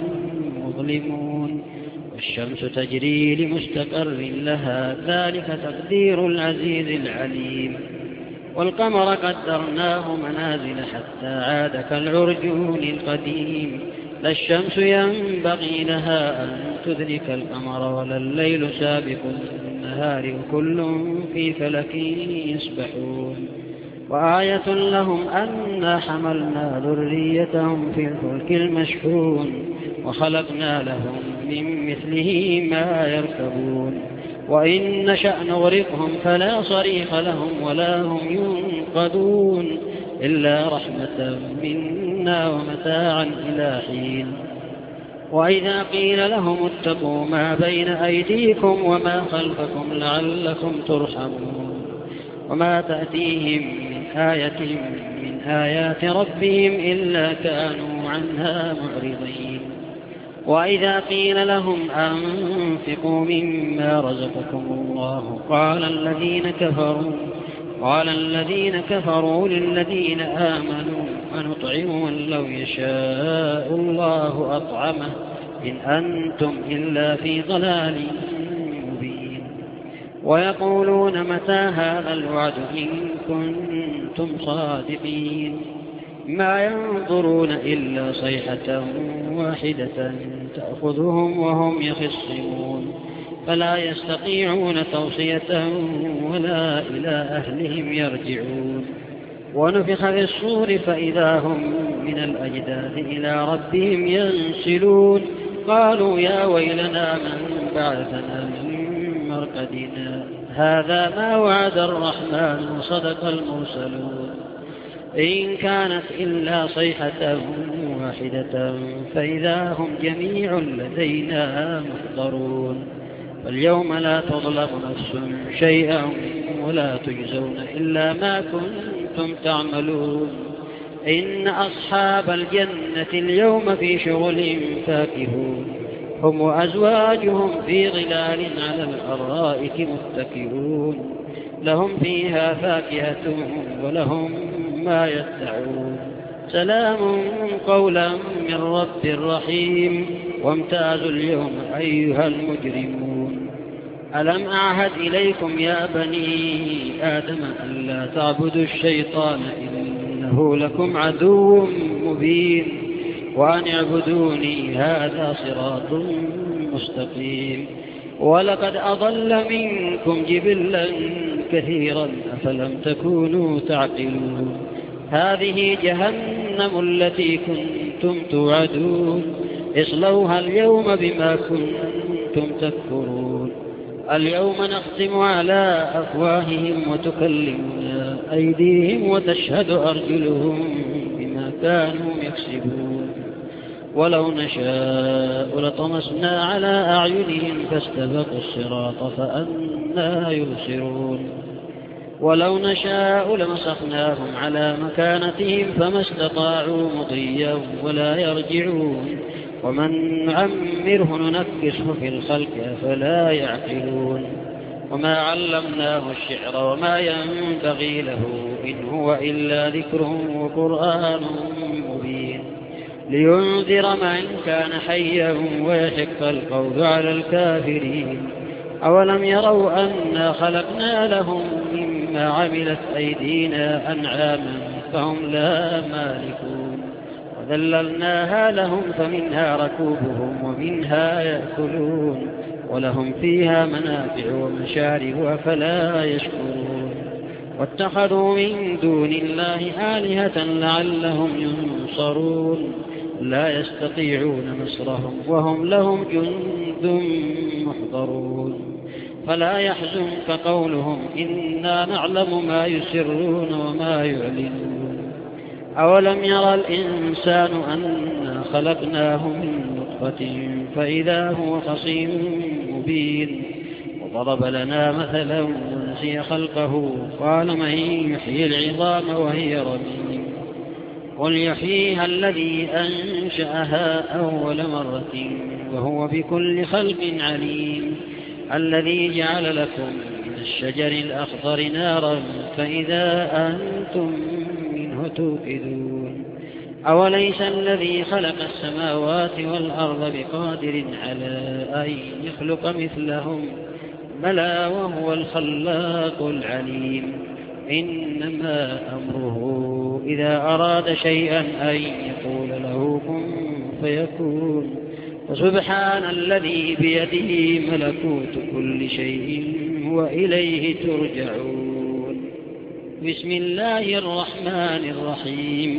مظلمون. والشمس تجري لمستقر لها ذلك تقدير العزيز العليم. والقمر قدرناه منازل حتى عاد كالعرجون القديم. لا الشمس ينبغي لها أن تدرك القمر ولا الليل سابق النهار وكل في فلك يسبحون. وآية لهم أنا حملنا ذريتهم في الفلك المشحون وخلقنا لهم من مثله ما يركبون. وإن نشأ نغرقهم فلا صريخ لهم ولا هم ينقذون إلا رحمة منا ومتاعا إلى حين. وإذا قيل لهم اتقوا ما بين أيديكم وما خلفكم لعلكم ترحمون. وما تأتيهم من آية من آيات ربهم إلا كانوا عنها معرضين. وإذا قيل لهم أنفقوا مما رزقكم الله قال الذين كفروا للذين آمنوا أنطعم من لو يشاء الله أطعمه إن أنتم إلا في ضلال مبين. ويقولون متى هذا الوعد إن كنتم صادقين. ما ينظرون إلا صيحة واحدة تأخذهم وهم يخصمون فلا يستطيعون توصية ولا إلى أهلهم يرجعون. ونفخ في الصور فإذا هم من الأجداث إلى ربهم ينسلون. قالوا يا ويلنا من بعثنا من مرقدنا هذا ما وعد الرحمن وصدق المرسلون. إن كانت إلا صيحة واحدة فإذا هم جميع لدينا محضرون. فاليوم لا تظلم نفس شيئا ولا تجزون إلا ما كنتم تعملون إن أصحاب الجنة اليوم في شغل فاكهون هم وأزواجهم في ظلال على الأرائك متكئون لهم فيها فاكهة ولهم ما يدعون سلام قولا من رب رحيم وامتازوا اليوم أيها المجرمون ألم أعهد إليكم يا بني آدم ألا تعبدوا الشيطان إنه لكم عدو مبين وأن اعبدوني هذا صراط مستقيم ولقد أضل منكم جبلا كثيرا أفلم تكونوا تعقلون هذه جهنم التي كنتم توعدون اصلوها اليوم بما كنتم تكفرون اليوم نختم على أفواههم وتكلمنا أيديهم وتشهد أرجلهم بما كانوا يكسبون ولو نشاء لطمسنا على أعينهم فاستبقوا الصراط فأنى يبصرون ولو نشاء لمسخناهم على مكانتهم فما استطاعوا مضيا ولا يرجعون ومن نعمره ننكسه في الخلق أفلا يعقلون وما علمناه الشعر وما ينبغي له إن هو إلا ذكر وقرآن مبين لينذر من كان حيا ويحق القول على الكافرين أولم يروا أنا خلقنا لهم مما عملت أيدينا أنعاما فهم لا مالكون وذللناها لهم فمنها ركوبهم ومنها يأكلون ولهم فيها منافع ومشارب فلا يشكرون واتخذوا من دون الله آلهة لعلهم ينصرون لا يستطيعون نصرهم وهم لهم جند محضرون فلا يحزنك قولهم إنا نعلم ما يسرون وما يعلنون أولم يرى الإنسان أنا خلقناه من نطفة فإذا هو خصيم مبين وضرب لنا مثلا ونسي خلقه قال من يحيي العظام وهي رميم قل يحييها الذي أنشأها أول مرة وهو بكل خلق عليم الذي جعل لكم من الشجر الأخضر نارا فإذا أنتم منه توقدون أوليس الذي خلق السماوات والأرض بقادر على أن يخلق مثلهم بلى وهو الخلاق العليم إنما أمره إذا أراد شيئا أن يقول له كن فيكون وسبحان الذي بيده ملكوت كل شيء وإليه ترجعون بسم الله الرحمن الرحيم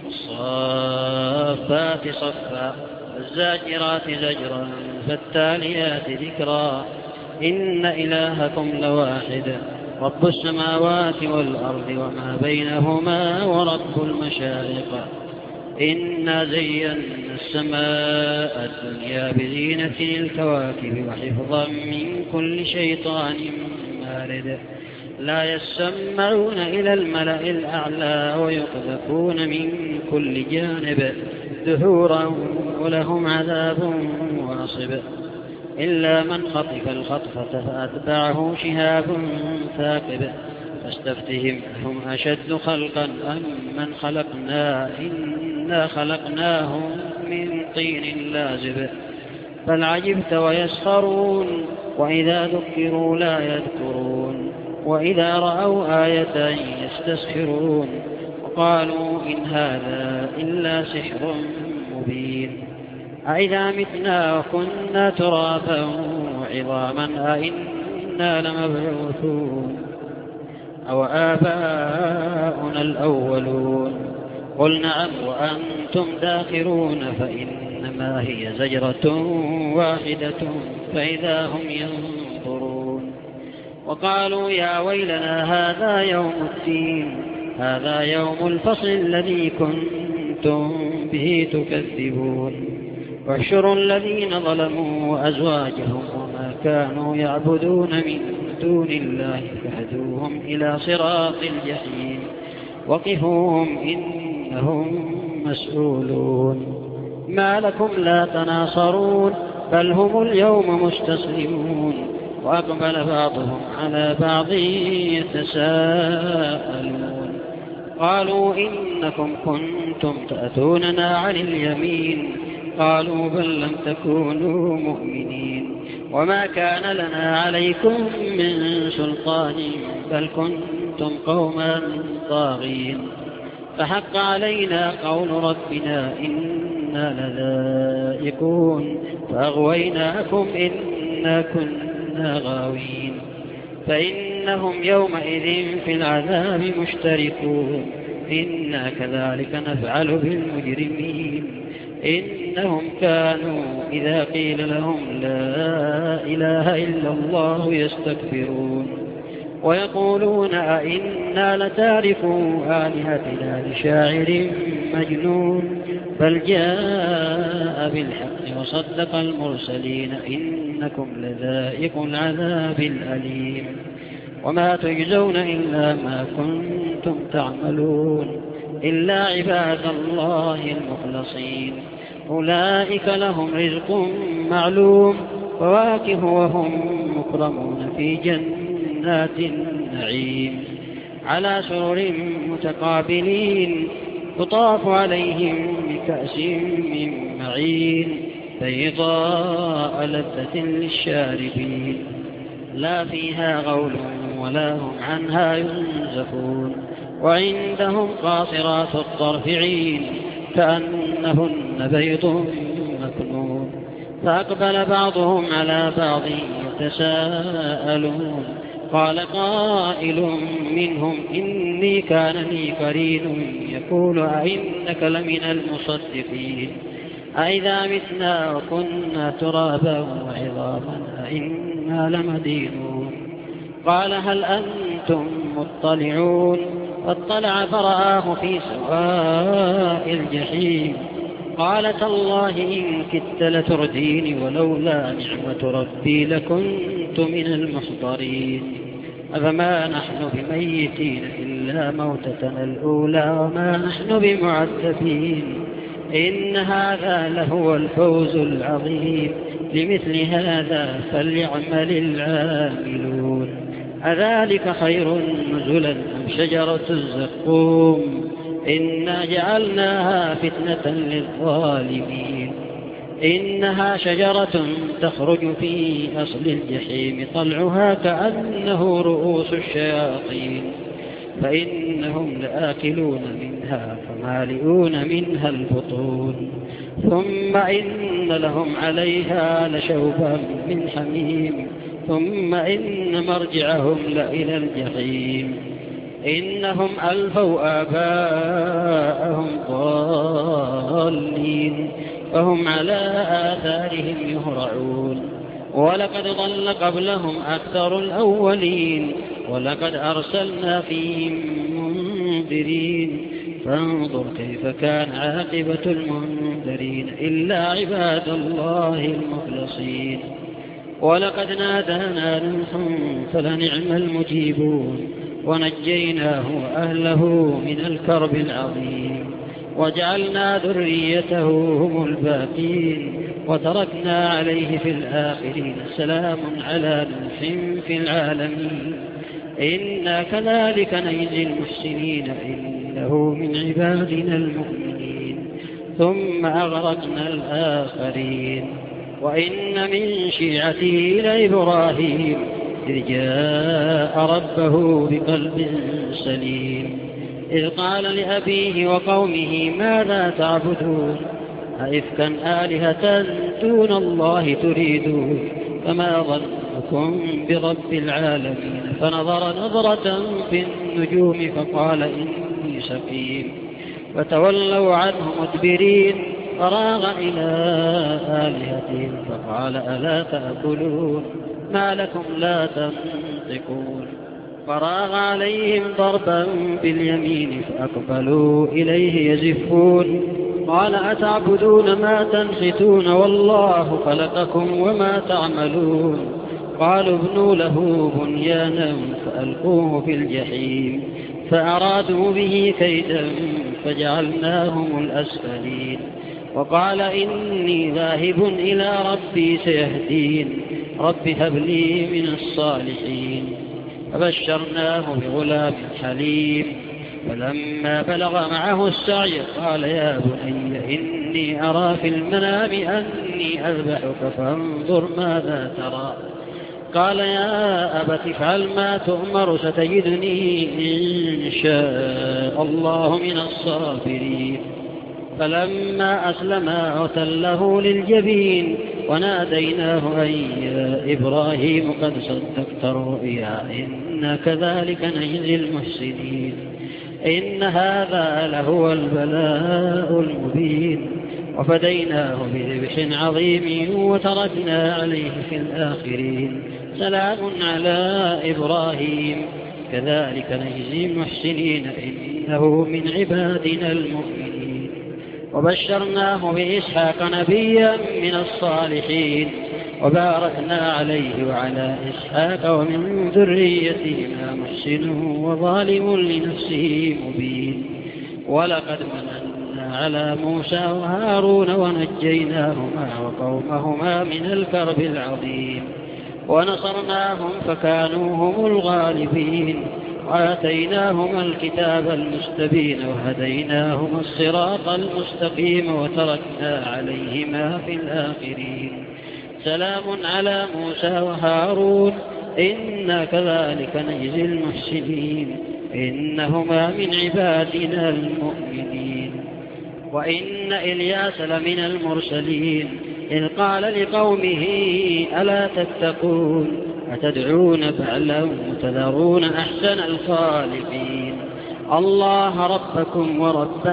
الصافات صفا الزاجرات زجرا فالتاليات ذكرا إن إلهكم لواحد رب السماوات والأرض وما بينهما ورب المشارق إنا زينا السماء الدنيا بزينة الكواكب وحفظا من كل شيطان مارد لا يسمعون إلى الملأ الأعلى ويقذفون من كل جانب دحورا ولهم عذاب واصب إلا من خطف الخطفة فأتبعه شهاب ثاقب فاستفتهم هم أشد خلقا أم من خلقنا إنا خلقناهم من طين لازب بل عجبت ويسخرون وإذا ذكروا لا يذكرون وإذا رأوا آية يستسخرون وقالوا إن هذا إلا سحر مبين أئذا متنا وكنا ترابا وعظاما أئنا لمبعوثون أو آباؤنا الأولون قل نعم وأنتم داخرون فإنما هي زجرة واحدة فإذا هم ينظرون وقالوا يا ويلنا هذا يوم الدين هذا يوم الفصل الذي كنتم به تكذبون واحشروا الذين ظلموا وأزواجهم وما كانوا يعبدون من دون الله فهدوهم إلى صراط الجحيم وقفوهم إنهم مسؤولون. ما لكم لا تناصرون بل هم اليوم مستسلمون. وأقبل بعضهم على بعض يتساءلون قالوا إنكم كنتم تأتوننا عن اليمين قالوا بل لم تكونوا مؤمنين وما كان لنا عليكم من سلطان بل كنتم قوما طاغين فحق علينا قول ربنا إنا لذائقون فأغويناكم إنا كنا غاوين فإنهم يومئذ في العذاب مشتركون إنا كذلك نفعل بالمجرمين إنهم كانوا إذا قيل لهم لا إله إلا الله يستكبرون ويقولون أئنا لتاركوا آلهتنا لشاعر مجنون بل جاء بالحق وصدق المرسلين إنكم لذائق العذاب الأليم وما تجزون إلا ما كنتم تعملون إلا عباد الله المخلصين أولئك لهم رزق معلوم فواكه وهم مكرمون في جنات النعيم على سرر متقابلين يطاف عليهم بكأس من معين بيضاء لذة للشاربين لا فيها غول ولا هم عنها ينزفون وعندهم قاصرات الطرف عين كأنهن بيض مكنون فأقبل بعضهم على بعض يتساءلون قال قائل منهم إني كان لي قرين يقول أئنك لمن المصدقين أئذا متنا وكنا ترابا وعظاما أئنا لمدينون قال هل أنتم مطلعون فاطلع فرآه في سواء الجحيم قال تالله إن كدت لتردين ولولا نعمة ربي لكنت من المحضرين أفما نحن بميتين إلا موتتنا الأولى وما نحن بمعذبين إن هذا لهو الفوز العظيم لمثل هذا فليعمل العاملون أذلك خير نزلا أم شجرة الزقوم إنا جعلناها فتنة للظالمين إنها شجرة تخرج في أصل الجحيم طلعها كأنه رؤوس الشياطين فإنهم لآكلون منها فمالئون منها البطون ثم إن لهم عليها لشوبا من حميم ثم إن مرجعهم لإلى الجحيم إنهم ألفوا آباءهم ضالين فهم على آثارهم يهرعون ولقد ضل قبلهم أكثر الأولين ولقد أرسلنا فيهم منذرين فانظر كيف كان عاقبة المنذرين إلا عباد الله المخلصين ولقد نادانا نوح فلنعم المجيبون ونجيناه وأهله من الكرب العظيم وجعلنا ذريته هم الباقين وتركنا عليه في الآخرين سلام على نوح في العالمين إنا كذلك نجزي المحسنين إنه من عبادنا المؤمنين ثم أغرقنا الآخرين وإن من شيعته لإبراهيم إذ جاء ربه بقلب سليم إذ قال لأبيه وقومه ماذا تعبدون أئفكا آلهة دون الله تريدون فما ظنكم برب العالمين فنظر نظرة في النجوم فقال إني سقيم فتولوا عنه مدبرين فراغ إلى آلهتهم فقال ألا تأكلون ما لكم لا تنطقون فراغ عليهم ضربا باليمين فأقبلوا إليه يزفون قال أتعبدون ما تنحتون والله خلقكم وما تعملون قالوا ابنوا له بنيانا فألقوه في الجحيم فأرادوا به كيدا فجعلناهم الأسفلين وقال إني ذاهب إلى ربي سيهدين رب هب لي من الصالحين فبشرناه بغلام حليم فلما بلغ معه السعي قال يا بني إني أرى في المنام أني أذبحك فانظر ماذا ترى قال يا أبت افعل ما تؤمر ستجدني إن شاء الله من الصابرين فلما أسلما وتله للجبين وناديناه أي يا إبراهيم قد صدقت الرؤيا إنا كذلك نجزي المحسنين إن هذا لهو البلاء المبين وفديناه بذبح عظيم وتركنا عليه في الآخرين سلام على إبراهيم كذلك نجزي المحسنين إنه من عبادنا المؤمنين وبشرناه بإسحاق نبيا من الصالحين وباركنا عليه وعلى إسحاق ومن ذريتهما محسن وظالم لنفسه مبين ولقد مننا على موسى وهارون ونجيناهما وقومهما من الكرب العظيم ونصرناهم فكانوا هم الغالبين وآتيناهما الكتاب المستبين وهديناهما الصراط المستقيم وتركنا عليهما في الآخرين سلام على موسى وهارون إنا كذلك نجزي المحسنين إنهما من عبادنا المؤمنين وإن إلياس لمن المرسلين إذ قال لقومه ألا تتقون أتدعون بعلا وتذرون أحسن الخالقين الله ربكم ورب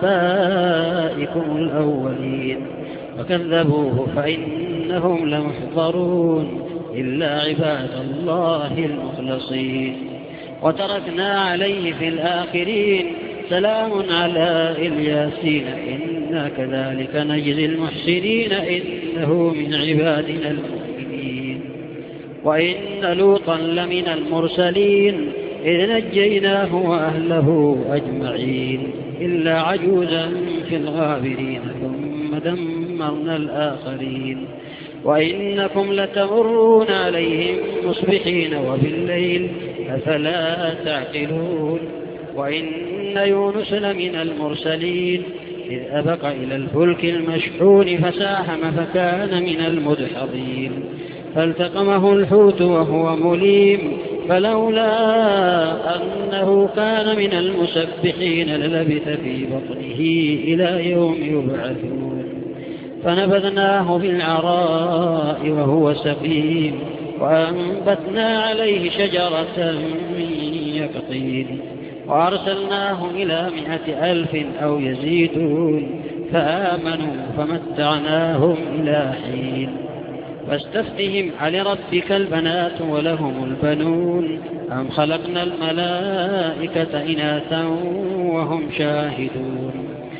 آبائكم الأولين فكذبوه فإنهم لمحضرون إلا عباد الله المخلصين وتركنا عليه في الآخرين سلام على الياسين إنا كذلك نجزي المحسنين إنه من عبادنا المؤمنين وإن لوطا لمن المرسلين إذ نجيناه وأهله أجمعين إلا عجوزا في الغابرين ثم دمرنا الآخرين وإنكم لتمرون عليهم مصبحين وبالليل أفلا تعقلون وإن يونس لمن المرسلين إذ أبق إلى الفلك المشحون فساهم فكان من المدحضين فالتقمه الحوت وهو مليم فلولا أنه كان من المسبحين للبث في بطنه إلى يوم يبعثون فنبذناه بالعراء وهو سقيم وأنبتنا عليه شجرة من يقطين وأرسلناه إلى 100,000 أو يزيدون فآمنوا فمتعناهم إلى حين فاستفتهم ألربك البنات ولهم البنون أم خلقنا الملائكة إناثا وهم شاهدون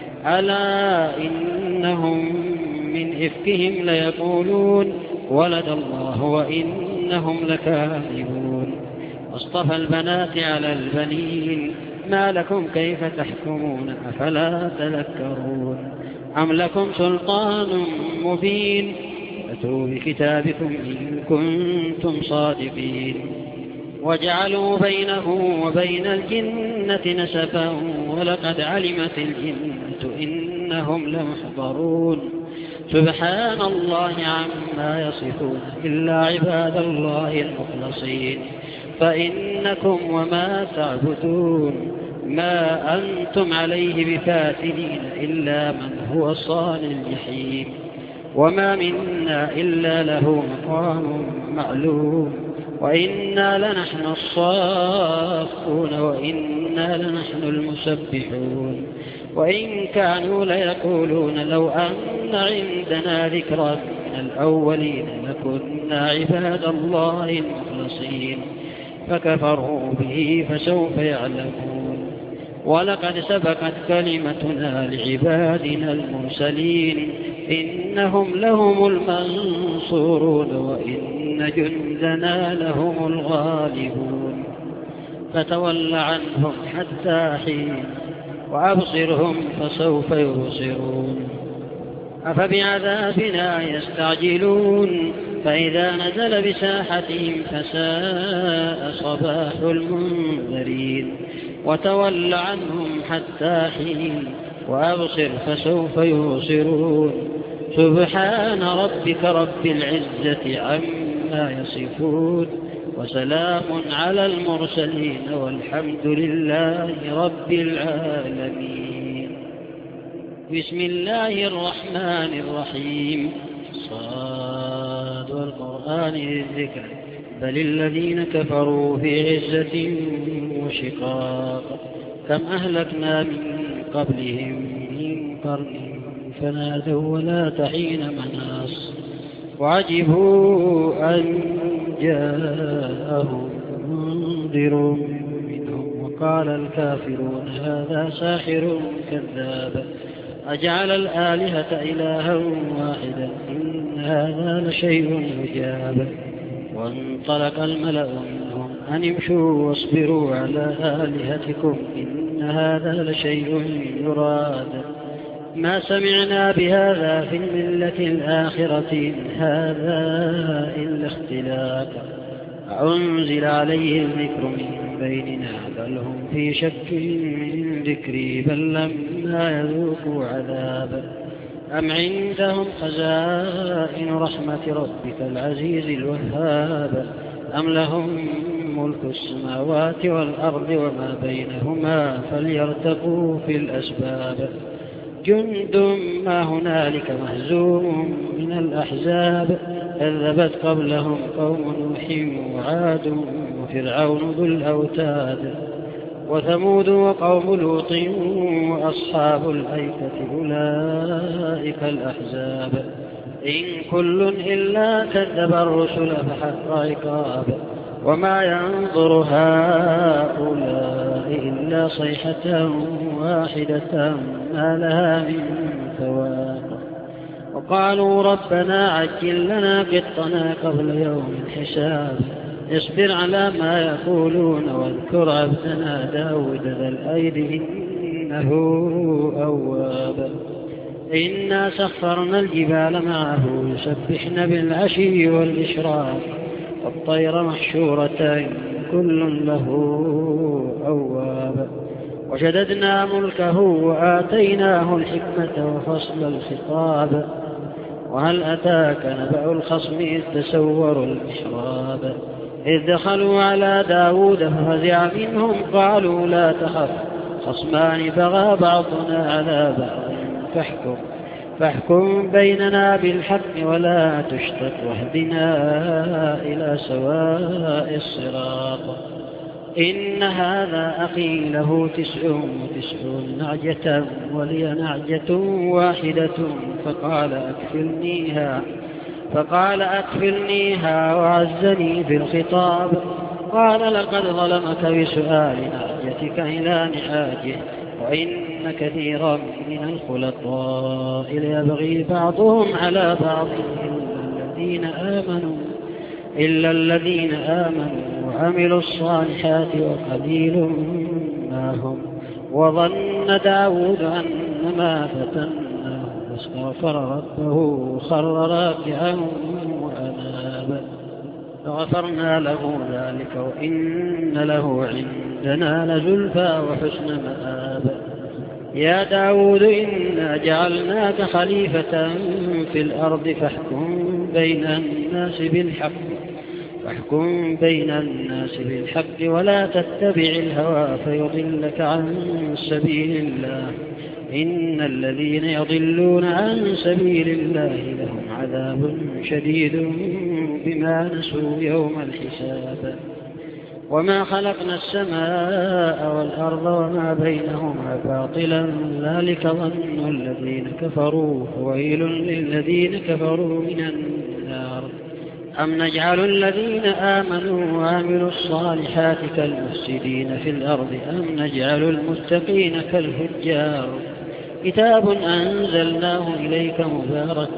ألا إنهم من إفكهم ليقولون ولد الله وإنهم لكاذبون واصطفى البنات على البنين ما لكم كيف تحكمون أفلا تذكرون أم لكم سلطان مبين فأتوا بكتابكم إن كنتم صادقين وجعلوا بينه وبين الجنة نسبا ولقد علمت الجنة إنهم لمحضرون سبحان الله عما يصفون إلا عباد الله المخلصين فإنكم وما تعبدون ما أنتم عليه بفاتنين إلا من هو صال الجحيم وما منا إلا له مقام معلوم وإنا لنحن الصافون وإنا لنحن المسبحون وإن كانوا ليقولون لو أن عندنا ذكرا من الأولين لكنا عباد الله المخلصين فكفروا به فسوف يعلمون ولقد سبقت كلمتنا لعبادنا المرسلين إنهم لهم المنصورون وإن إن جندنا لهم الغالبون فتول عنهم حتى حين وأبصرهم فسوف يبصرون أفبعذابنا يستعجلون فإذا نزل بساحتهم فساء صباح المنذرين وتول عنهم حتى حين وأبصر فسوف يبصرون سبحان ربك رب العزة عما يصفون وسلام على المرسلين والحمد لله رب العالمين. بسم الله الرحمن الرحيم. صاد والقرآن الذكر بل الذين كفروا في عزة وشقاق كم أهلكنا من قبلهم من قرن فنادوا ولا حين مناص وعجبوا أن جاءهم منذر منهم وقال الكافرون هذا ساحر كذاب أجعل الآلهة إلها واحدا إن هذا لشيء عجاب وانطلق الملأ منهم أن امشوا واصبروا على آلهتكم إن هذا لشيء يراد ما سمعنا بهذا في الملة الآخرة إن هذا إلا اختلاق أنزل عليه الذكر من بيننا بل هم في شك من ذكري بل لما يذوقوا عذاب أم عندهم خزائن رحمة ربك العزيز الوهاب أم لهم ملك السماوات والأرض وما بينهما فليرتقوا في الأسباب جند ما هنالك مهزوم من الأحزاب كذبت قبلهم قوم نوح وعاد وفرعون ذو الأوتاد وثمود وقوم لوط وأصحاب الأيكة أولئك الأحزاب إن كل إلا كذب الرسل فحق عقاب وما ينظر هؤلاء إلا صيحة واحدة ما لها من فواق وقالوا ربنا عجل لنا قطنا قبل يوم الحساب اصبر على ما يقولون واذكر عبدنا داود ذا الأيد إنه أواب إنا سخرنا الجبال معه يسبحن بالعشي والإشراق والطير محشورة كل له أواب وشددنا ملكه وآتيناه الحكمة وفصل الخطاب وهل أتاك نبأ الخصم إذ تسوروا المحراب إذ دخلوا على داود ففزع منهم قالوا لا تخف خصمان بغى بعضنا على بعض فاحكم بيننا بالحق ولا تشتت واهدنا إلى سواء الصراط إن هذا أخي له 99 نعجة ولي نعجة واحدة فقال أكفلنيها وعزني في الخطاب قال لقد ظلمك بسؤال نعجتك إلى نعاجه وإن كثيرا من الخلطاء ليبغي بعضهم على بعض إلا الذين آمنوا وعملوا الصالحات وقليل ما هم وظن داود أنما فتناه واستغفر ربه وخر راكعا وأناب فغفرنا له ذلك وإن له عندنا لزلفى وحسن مآب يا داود إنا جعلناك خليفة في الأرض فاحكم بين الناس بالحق ولا تتبع الهوى فيضلك عن سبيل الله إن الذين يضلون عن سبيل الله لهم عذاب شديد بما نسوا يوم الحساب وما خلقنا السماء والأرض وما بينهما باطلا ذلك ظن الذين كفروا وويل للذين كفروا من النار أم نجعل الذين آمنوا وعملوا الصالحات كالمفسدين في الأرض أم نجعل المتقين كالفجار كتاب أنزلناه إليك مبارك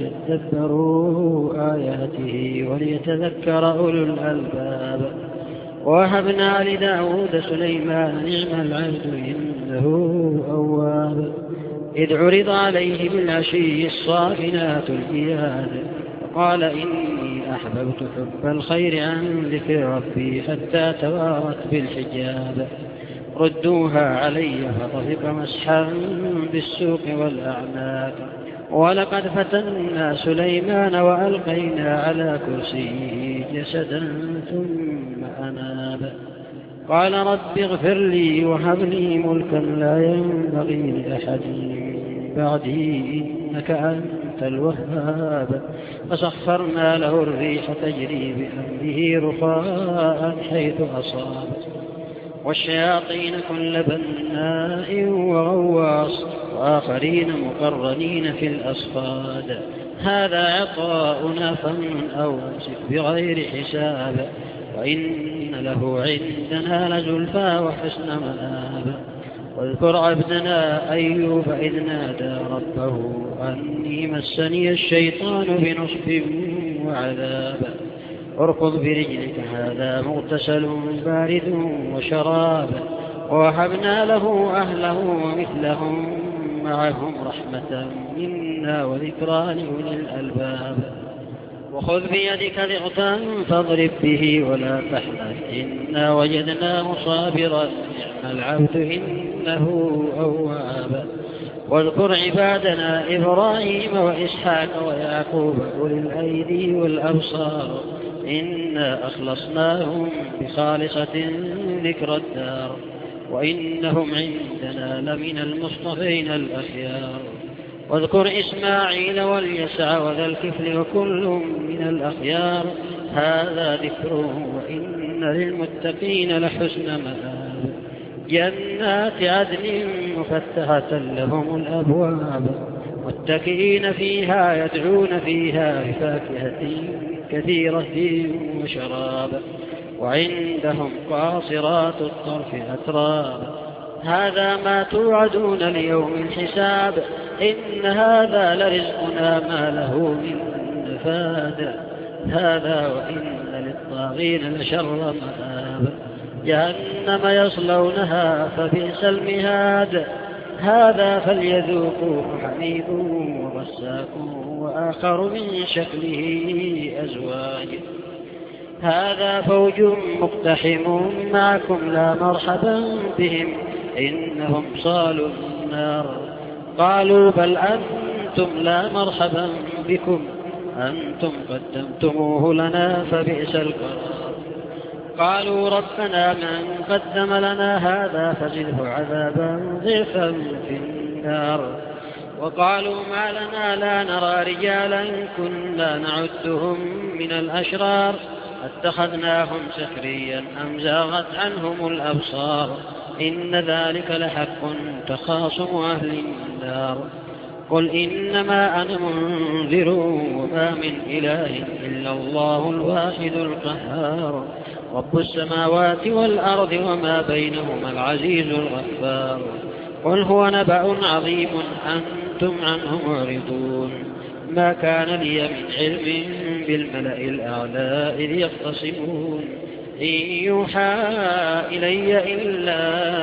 ليدبروا آياته وليتذكر أولو الألباب. ووهبنا لداود سليمان نعم العبد إنه أواب. إذ عرض عليه بالعشي الصافنات الجياد فقال إني أحببت حب الخير عن ذكر ربي حتى توارت بالحجاب. ردوها علي فطفق مسحا بالسوق والأعناق. ولقد فتنا سليمان وألقينا على كرسيه جسدا ثم أناب. قال رب اغفر لي وهب لي ملكا لا ينبغي لأحد بعدي إنك أنت الوهاب. فسخرنا له الريح تجري بأمره رخاء حيث أصاب. والشياطين كل بناء وغواص وآخرين مقرنين في الأصفاد. هذا عطاؤنا فمن أو امسك بغير حساب. وإن له عندنا لزلفى وحسن مآب. واذكر عبدنا أيوب إذ نادى ربه أني مسني الشيطان بنصب وعذاب. اركض برجلك هذا مغتسل بارد وشراب. ووهبنا له أهله ومثلهم معهم رحمة منا وذكرى لأولي الألباب. وخذ بيدك ضغطا فاضرب به ولا تحنث إنا وجدناه صابرا نعم العبد إنه أواب. واذكر عبادنا إبراهيم وإسحاق ويعقوب أولي الأيدي والأبصار إنا أخلصناهم بخالصة ذكر الدار. وإنهم عندنا لمن المصطفين الأخيار. واذكر إسماعيل واليسع وذا الكفل وكل من الأخيار. هذا ذكر وإن للمتقين لحسن مآب. جنات عدن مفتحة لهم الأبواب متكئين فيها يدعون فيها بفاكهة كثيرة وشراب. وعندهم قاصرات الطرف أتراب. هذا ما توعدون ليوم الحساب. إن هذا لرزقنا ما له من نفاد. هذا وإن للطاغين لشر مآب. جهنم يصلونها فبئس المهاد. هذا فليذوقوه حميم وغساق وآخر من شكله أزواج. هذا فوج مقتحم معكم لا مرحبا بهم إنهم صالوا النار. قالوا بل أنتم لا مرحبا بكم أنتم قدمتموه لنا فبئس القرار. قالوا ربنا من قدم لنا هذا فزده عذابا ضعفا في النار. وقالوا ما لنا لا نرى رجالا كنا نعدهم من الأشرار اتخذناهم سخريا أم زاغت عنهم الأبصار. إن ذلك لحق تخاصم أهل النار. قل إنما أنا منذر وما من إله إلا الله الواحد القهار. رب السماوات والأرض وما بينهما العزيز الغفار. قل هو نبأ عظيم أنتم عنه معرضون. ما كان لي من علم بالملأ الأعلى إذ يختصمون إن يوحى إلي إلا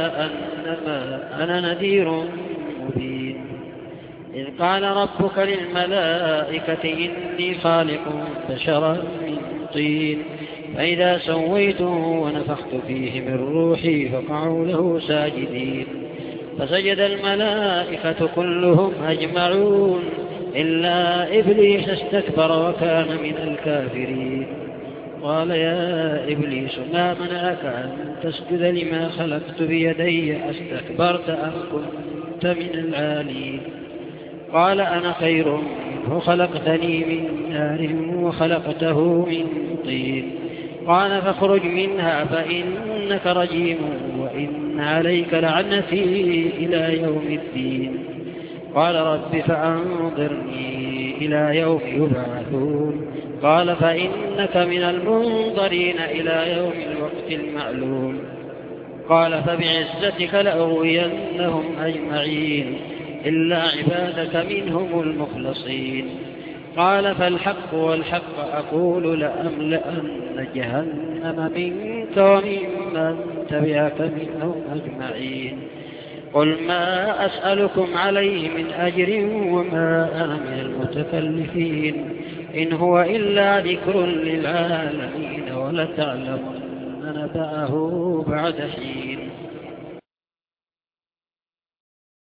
أنما أنا نذير مبين. إذ قال ربك للملائكة إني خالق بشرا من طين فإذا سويته ونفخت فيه من روحي فقعوا له ساجدين. فسجد الملائكة كلهم أجمعون إلا إبليس استكبر وكان من الكافرين. قال يا إبليس ما منعك أن تسجد لما خلقت بيدي أستكبرت أم كنت من العالين. قال أنا خير منه خلقتني من نار وخلقته من طين. قال فاخرج منها فإنك رجيم وإن عليك لعنتي إلى يوم الدين. قال رب فأنظرني إلى يوم يبعثون. قال فإنك من المنظرين إلى يوم الوقت المعلوم. قال فبعزتك لأغوينهم أجمعين. إلا عبادك منهم المخلصين. قال فالحق والحق أقول لأملأن جهنم منك وممن تبعك منهم أجمعين. قل ما أسألكم عليه من أجر وما أنا من المتكلفين، إن هو إلا ذكر للعالمين ولتعلمن نبأه بعد حين.